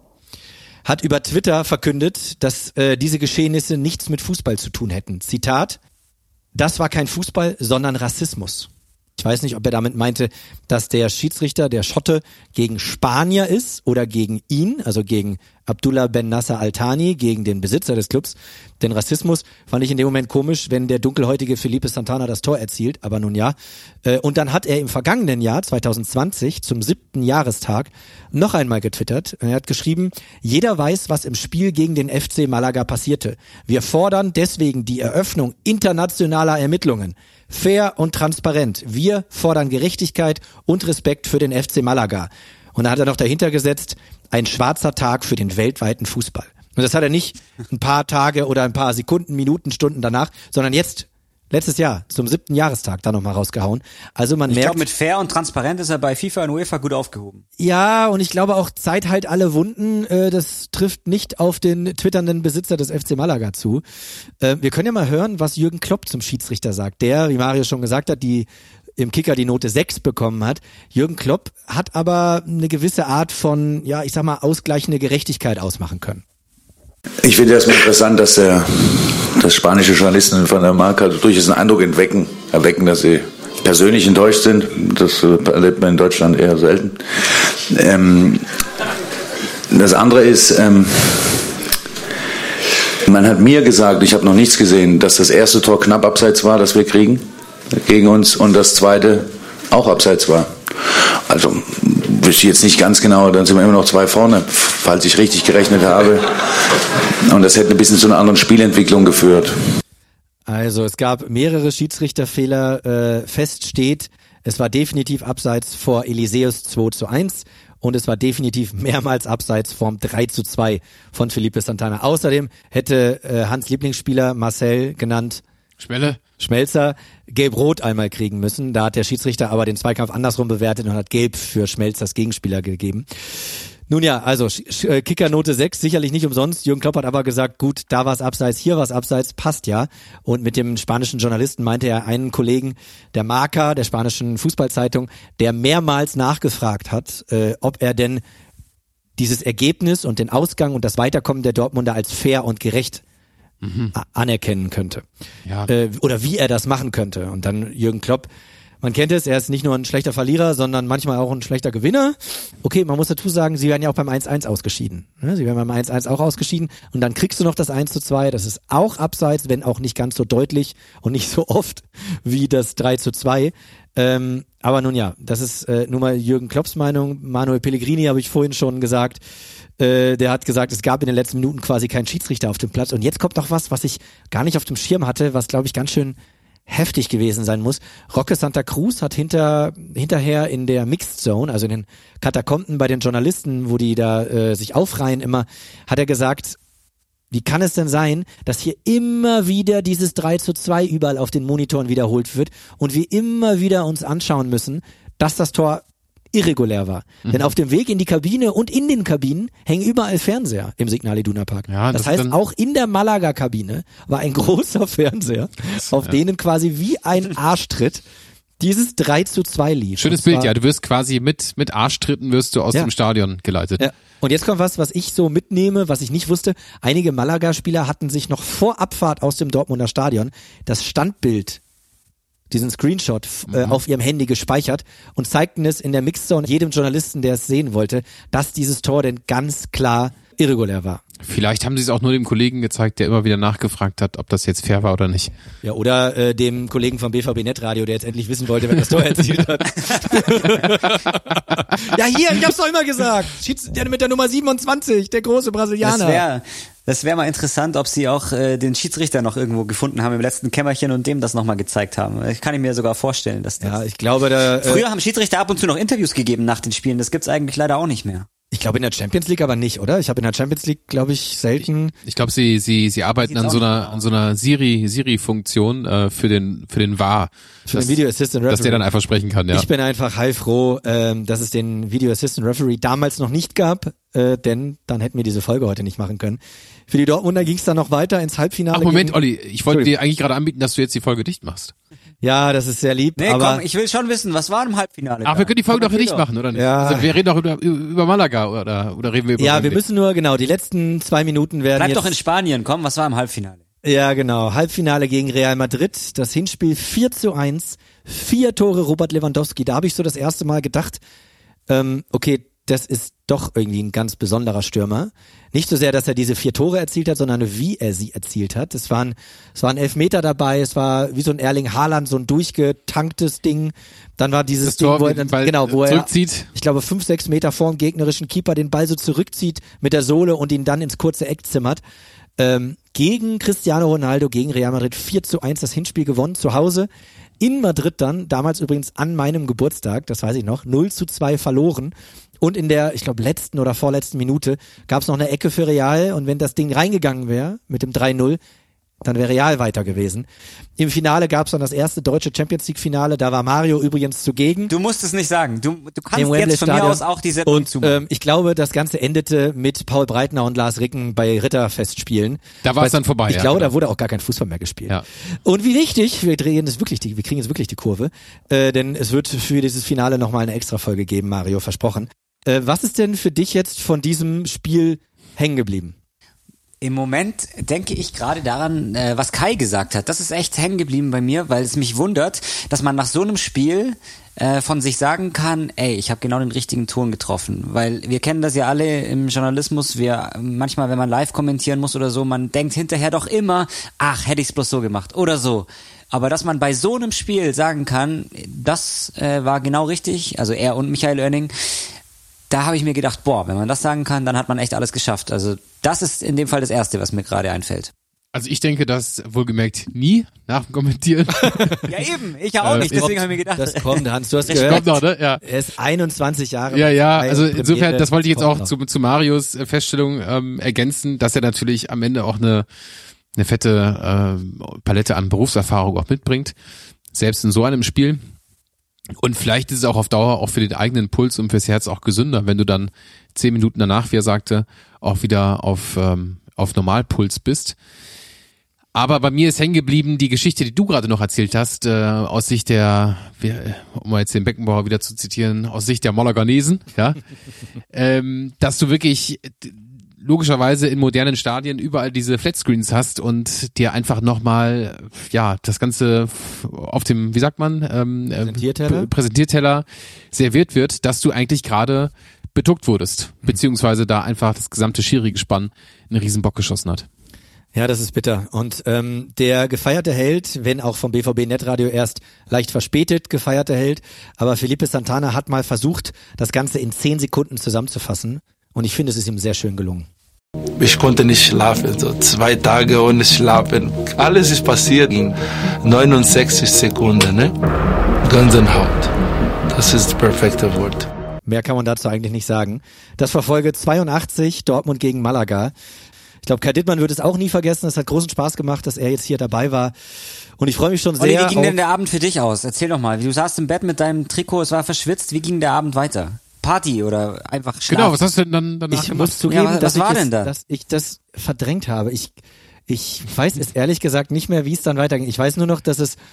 hat über Twitter verkündet, dass diese Geschehnisse nichts mit Fußball zu tun hätten. Zitat: Das war kein Fußball, sondern Rassismus. Ich weiß nicht, ob er damit meinte, dass der Schiedsrichter, der Schotte, gegen Spanier ist oder gegen ihn, also gegen Abdullah Ben Nasser Al-Thani, gegen den Besitzer des Clubs. Den Rassismus fand ich in dem Moment komisch, wenn der dunkelhäutige Felipe Santana das Tor erzielt, aber nun ja. Und dann hat er im vergangenen Jahr, 2020, zum 7. Jahrestag, noch einmal getwittert. Er hat geschrieben: Jeder weiß, was im Spiel gegen den FC Malaga passierte. Wir fordern deswegen die Eröffnung internationaler Ermittlungen. Fair und transparent. Wir fordern Gerechtigkeit und Respekt für den FC Malaga. Und da hat er noch dahinter gesetzt, ein schwarzer Tag für den weltweiten Fußball. Und das hat er nicht ein paar Tage oder ein paar Sekunden, Minuten, Stunden danach, sondern jetzt, letztes Jahr, zum 7. Jahrestag, da nochmal rausgehauen. Also man merkt. Ich glaube, mit fair und transparent ist er bei FIFA und UEFA gut aufgehoben. Ja, und ich glaube auch, Zeit heilt alle Wunden. Das trifft nicht auf den twitternden Besitzer des FC Malaga zu. Wir können ja mal hören, was Jürgen Klopp zum Schiedsrichter sagt. Der, wie Mario schon gesagt hat, im Kicker die Note 6 bekommen hat. Jürgen Klopp hat aber eine gewisse Art von, ja, ich sag mal, ausgleichende Gerechtigkeit ausmachen können. Ich finde erstmal interessant, dass spanische Journalisten von der Marca durchaus einen Eindruck erwecken, dass sie persönlich enttäuscht sind. Das erlebt man in Deutschland eher selten. Das andere ist, man hat mir gesagt, ich habe noch nichts gesehen, dass das erste Tor knapp abseits war, das wir kriegen gegen uns, und das zweite auch abseits war. Also wüsste ich jetzt nicht ganz genau, dann sind wir immer noch 2 vorne, falls ich richtig gerechnet habe. Und das hätte ein bisschen zu einer anderen Spielentwicklung geführt. Also es gab mehrere Schiedsrichterfehler. Fest steht, es war definitiv abseits vor Eliseus 2:1 und es war definitiv mehrmals abseits vom 3:2 von Felipe Santana. Außerdem hätte Hans Lieblingsspieler Marcel genannt Schmelzer gelb-rot einmal kriegen müssen. Da hat der Schiedsrichter aber den Zweikampf andersrum bewertet und hat gelb für Schmelzers Gegenspieler gegeben. Nun ja, also Kickernote 6, sicherlich nicht umsonst. Jürgen Klopp hat aber gesagt, gut, da war es abseits, hier war es abseits, passt ja. Und mit dem spanischen Journalisten meinte er einen Kollegen der Marca, der spanischen Fußballzeitung, der mehrmals nachgefragt hat, ob er denn dieses Ergebnis und den Ausgang und das Weiterkommen der Dortmunder als fair und gerecht anerkennen könnte. Ja. Oder wie er das machen könnte. Und dann Jürgen Klopp, man kennt es, er ist nicht nur ein schlechter Verlierer, sondern manchmal auch ein schlechter Gewinner. Okay, man muss dazu sagen, sie werden ja auch beim 1:1 ausgeschieden. Sie werden beim 1:1 auch ausgeschieden und dann kriegst du noch das 1:2, das ist auch abseits, wenn auch nicht ganz so deutlich und nicht so oft wie das 3:2. Aber nun ja, das ist nun mal Jürgen Klopps Meinung. Manuel Pellegrini habe ich vorhin schon gesagt. Der hat gesagt, es gab in den letzten Minuten quasi keinen Schiedsrichter auf dem Platz. Und jetzt kommt noch was ich gar nicht auf dem Schirm hatte, was glaube ich ganz schön heftig gewesen sein muss. Roque Santa Cruz hat hinterher in der Mixed Zone, also in den Katakomben bei den Journalisten, wo die da sich aufreihen immer, hat er gesagt, wie kann es denn sein, dass hier immer wieder dieses 3:2 überall auf den Monitoren wiederholt wird und wir immer wieder uns anschauen müssen, dass das Tor irregulär war. Denn auf dem Weg in die Kabine und in den Kabinen hängen überall Fernseher im Signal Iduna Park. Ja, das heißt, auch in der Malaga-Kabine war ein großer Fernseher, auf denen quasi wie ein Arschtritt dieses 3:2 lief. Schönes Bild, ja. Du wirst quasi mit Arschtritten wirst du aus dem Stadion geleitet. Ja. Und jetzt kommt was ich so mitnehme, was ich nicht wusste. Einige Malaga-Spieler hatten sich noch vor Abfahrt aus dem Dortmunder Stadion das Standbild, diesen Screenshot auf ihrem Handy gespeichert und zeigten es in der Mixzone jedem Journalisten, der es sehen wollte, dass dieses Tor denn ganz klar irregulär war. Vielleicht haben sie es auch nur dem Kollegen gezeigt, der immer wieder nachgefragt hat, ob das jetzt fair war oder nicht. Ja, oder dem Kollegen vom BVB Netradio, der jetzt endlich wissen wollte, wer das Tor erzielt hat. Ja, hier, ich hab's doch immer gesagt. Der mit der Nummer 27, der große Brasilianer. Das wäre mal interessant, ob sie auch den Schiedsrichter noch irgendwo gefunden haben im letzten Kämmerchen und dem das nochmal gezeigt haben. Das kann ich mir sogar vorstellen, dass das... Ja, ich glaube, früher haben Schiedsrichter ab und zu noch Interviews gegeben nach den Spielen. Das gibt's eigentlich leider auch nicht mehr. Ich glaube in der Champions League aber nicht, oder? Ich habe in der Champions League, glaube ich, selten. Ich glaube, sie arbeiten an so einer Siri-Funktion für den VAR. Für den Video Assistant Referee. Dass der dann einfach sprechen kann, ja. Ich bin einfach heilfroh, dass es den Video Assistant Referee damals noch nicht gab, denn dann hätten wir diese Folge heute nicht machen können. Für die Dortmunder ging es dann noch weiter ins Halbfinale. Ach Moment, Olli, ich wollte dir eigentlich gerade anbieten, dass du jetzt die Folge dicht machst. Ja, das ist sehr lieb. Nee, aber komm, ich will schon wissen, was war im Halbfinale? Ach, wir können die Folge doch nicht machen, oder nicht? Ja. Also wir reden doch über Malaga oder reden wir über... Ja, wir müssen nur, genau, die letzten 2 Minuten werden Bleib doch in Spanien, komm, was war im Halbfinale? Ja, genau, Halbfinale gegen Real Madrid, das Hinspiel 4:1, 4 Tore Robert Lewandowski. Da habe ich so das erste Mal gedacht, okay, das ist doch irgendwie ein ganz besonderer Stürmer. Nicht so sehr, dass er diese 4 Tore erzielt hat, sondern wie er sie erzielt hat. Es waren Elfmeter dabei, es war wie so ein Erling Haaland, so ein durchgetanktes Ding. Dann war dieses Ding, wo er zurückzieht. Ich glaube 5-6 Meter vor dem gegnerischen Keeper den Ball so zurückzieht mit der Sohle und ihn dann ins kurze Eck zimmert. Gegen Cristiano Ronaldo, gegen Real Madrid 4:1 das Hinspiel gewonnen, zu Hause. In Madrid dann, damals übrigens an meinem Geburtstag, das weiß ich noch, 0:2 verloren. Und in der, ich glaube, letzten oder vorletzten Minute gab es noch eine Ecke für Real. Und wenn das Ding reingegangen wäre mit dem 3:0, dann wäre Real weiter gewesen. Im Finale gab es dann das erste deutsche Champions-League-Finale. Da war Mario übrigens zugegen. Du musst es nicht sagen. Du kannst jetzt von mir aus auch die Sendung zumachen. Ich glaube, das Ganze endete mit Paul Breitner und Lars Ricken bei Ritterfestspielen. Da war es dann vorbei. Ich glaube, da wurde auch gar kein Fußball mehr gespielt. Ja. Und wie wichtig, wir kriegen jetzt wirklich die Kurve, denn es wird für dieses Finale nochmal eine Extra-Folge geben, Mario, versprochen. Was ist denn für dich jetzt von diesem Spiel hängen geblieben? Im Moment denke ich gerade daran, was Kai gesagt hat. Das ist echt hängen geblieben bei mir, weil es mich wundert, dass man nach so einem Spiel von sich sagen kann, ey, ich habe genau den richtigen Ton getroffen. Weil wir kennen das ja alle im Journalismus, manchmal, wenn man live kommentieren muss oder so, man denkt hinterher doch immer, ach, hätte ich es bloß so gemacht oder so. Aber dass man bei so einem Spiel sagen kann, das war genau richtig, also er und Michael Oenning, da habe ich mir gedacht, boah, wenn man das sagen kann, dann hat man echt alles geschafft. Also das ist in dem Fall das Erste, was mir gerade einfällt. Also ich denke das wohlgemerkt nie nach dem Kommentieren. Ja eben, ich ja auch nicht, deswegen habe ich mir gedacht. Das kommt, Hans, du hast Das gehört. kommt noch, ne? Ja. Er ist 21 Jahre. Ja, also Premiere, insofern, das wollte ich jetzt auch noch. zu Marios Feststellung ergänzen, dass er natürlich am Ende auch eine fette Palette an Berufserfahrung auch mitbringt, selbst in so einem Spiel. Und vielleicht ist es auch auf Dauer auch für den eigenen Puls und fürs Herz auch gesünder, wenn du dann 10 Minuten danach, wie er sagte, auch wieder auf Normalpuls bist. Aber bei mir ist hängen geblieben die Geschichte, die du gerade noch erzählt hast, aus Sicht der, um mal jetzt den Beckenbauer wieder zu zitieren, aus Sicht der Mollerganesen, ja, dass du wirklich logischerweise in modernen Stadien überall diese Flatscreens hast und dir einfach nochmal, ja, das Ganze auf dem, wie sagt man, Präsentierteller serviert wird, dass du eigentlich gerade betuckt wurdest, beziehungsweise da einfach das gesamte Schiri-Gespann einen Riesenbock geschossen hat. Ja, das ist bitter. Und der gefeierte Held, wenn auch vom BVB Netradio erst leicht verspätet gefeierte Held, aber Felipe Santana hat mal versucht, das Ganze in 10 Sekunden zusammenzufassen und ich finde, es ist ihm sehr schön gelungen. Ich konnte nicht schlafen, so 2 Tage ohne Schlafen. Alles ist passiert in 69 Sekunden, ne? Gänsehaut. Das ist das perfekte Wort. Mehr kann man dazu eigentlich nicht sagen. Das war Folge 82, Dortmund gegen Malaga. Ich glaube, Kai Dittmann wird es auch nie vergessen. Es hat großen Spaß gemacht, dass er jetzt hier dabei war. Und ich freue mich schon sehr. Olli, wie ging denn der Abend für dich aus? Erzähl doch mal. Du saßt im Bett mit deinem Trikot, es war verschwitzt. Wie ging der Abend weiter? Party oder einfach Schlaf? Genau, was hast du denn dann danach Ich gemacht? muss zugeben, Ja, dass was ich das verdrängt habe. Ich weiß es ehrlich gesagt nicht mehr, wie es dann weiterging. Ich weiß nur noch, dass es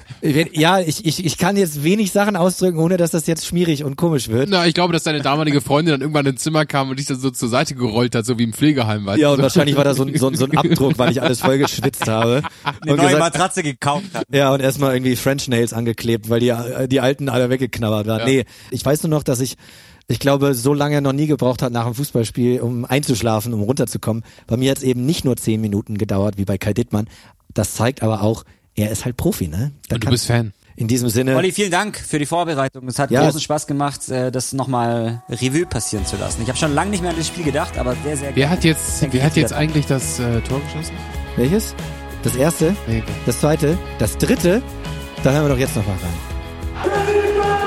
ich kann jetzt wenig Sachen ausdrücken, ohne dass das jetzt schmierig und komisch wird. Na, ich glaube, dass deine damalige Freundin dann irgendwann ins Zimmer kam und dich dann so zur Seite gerollt hat, so wie im Pflegeheim. Weißt Ja, und du? wahrscheinlich war da so ein Abdruck, weil ich alles voll geschwitzt habe. Eine und neue Matratze gekauft hat. Ja, und erstmal irgendwie French Nails angeklebt, weil die alten alle weggeknabbert waren. Ja. Nee, ich weiß nur noch, dass ich glaube, so lange noch nie gebraucht hat nach einem Fußballspiel, um einzuschlafen, um runterzukommen. Bei mir hat es eben nicht nur 10 Minuten gedauert, wie bei Kai Dittmann. Das zeigt aber auch, er ist halt Profi, ne? Und du bist Fan. In diesem Sinne. Olli, vielen Dank für die Vorbereitung. Es hat großen Spaß gemacht, das nochmal Revue passieren zu lassen. Ich habe schon lange nicht mehr an das Spiel gedacht, aber sehr, sehr Wer hat jetzt eigentlich das Tor geschossen? Welches? Das erste? Nee, das zweite? Das dritte? Da hören wir doch jetzt noch mal rein.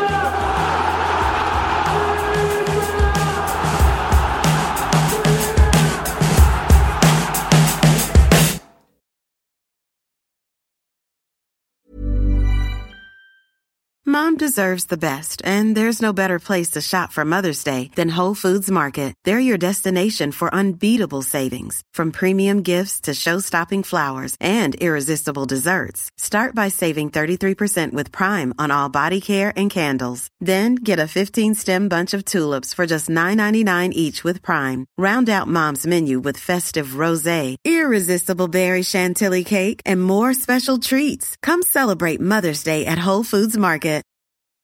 Mom deserves the best, and there's no better place to shop for Mother's Day than Whole Foods Market. They're your destination for unbeatable savings, from premium gifts to show-stopping flowers and irresistible desserts. Start by saving 33% with Prime on all body care and candles. Then get a 15-stem bunch of tulips for just $9.99 each with Prime. Round out Mom's menu with festive rosé, irresistible berry chantilly cake, and more special treats. Come celebrate Mother's Day at Whole Foods Market.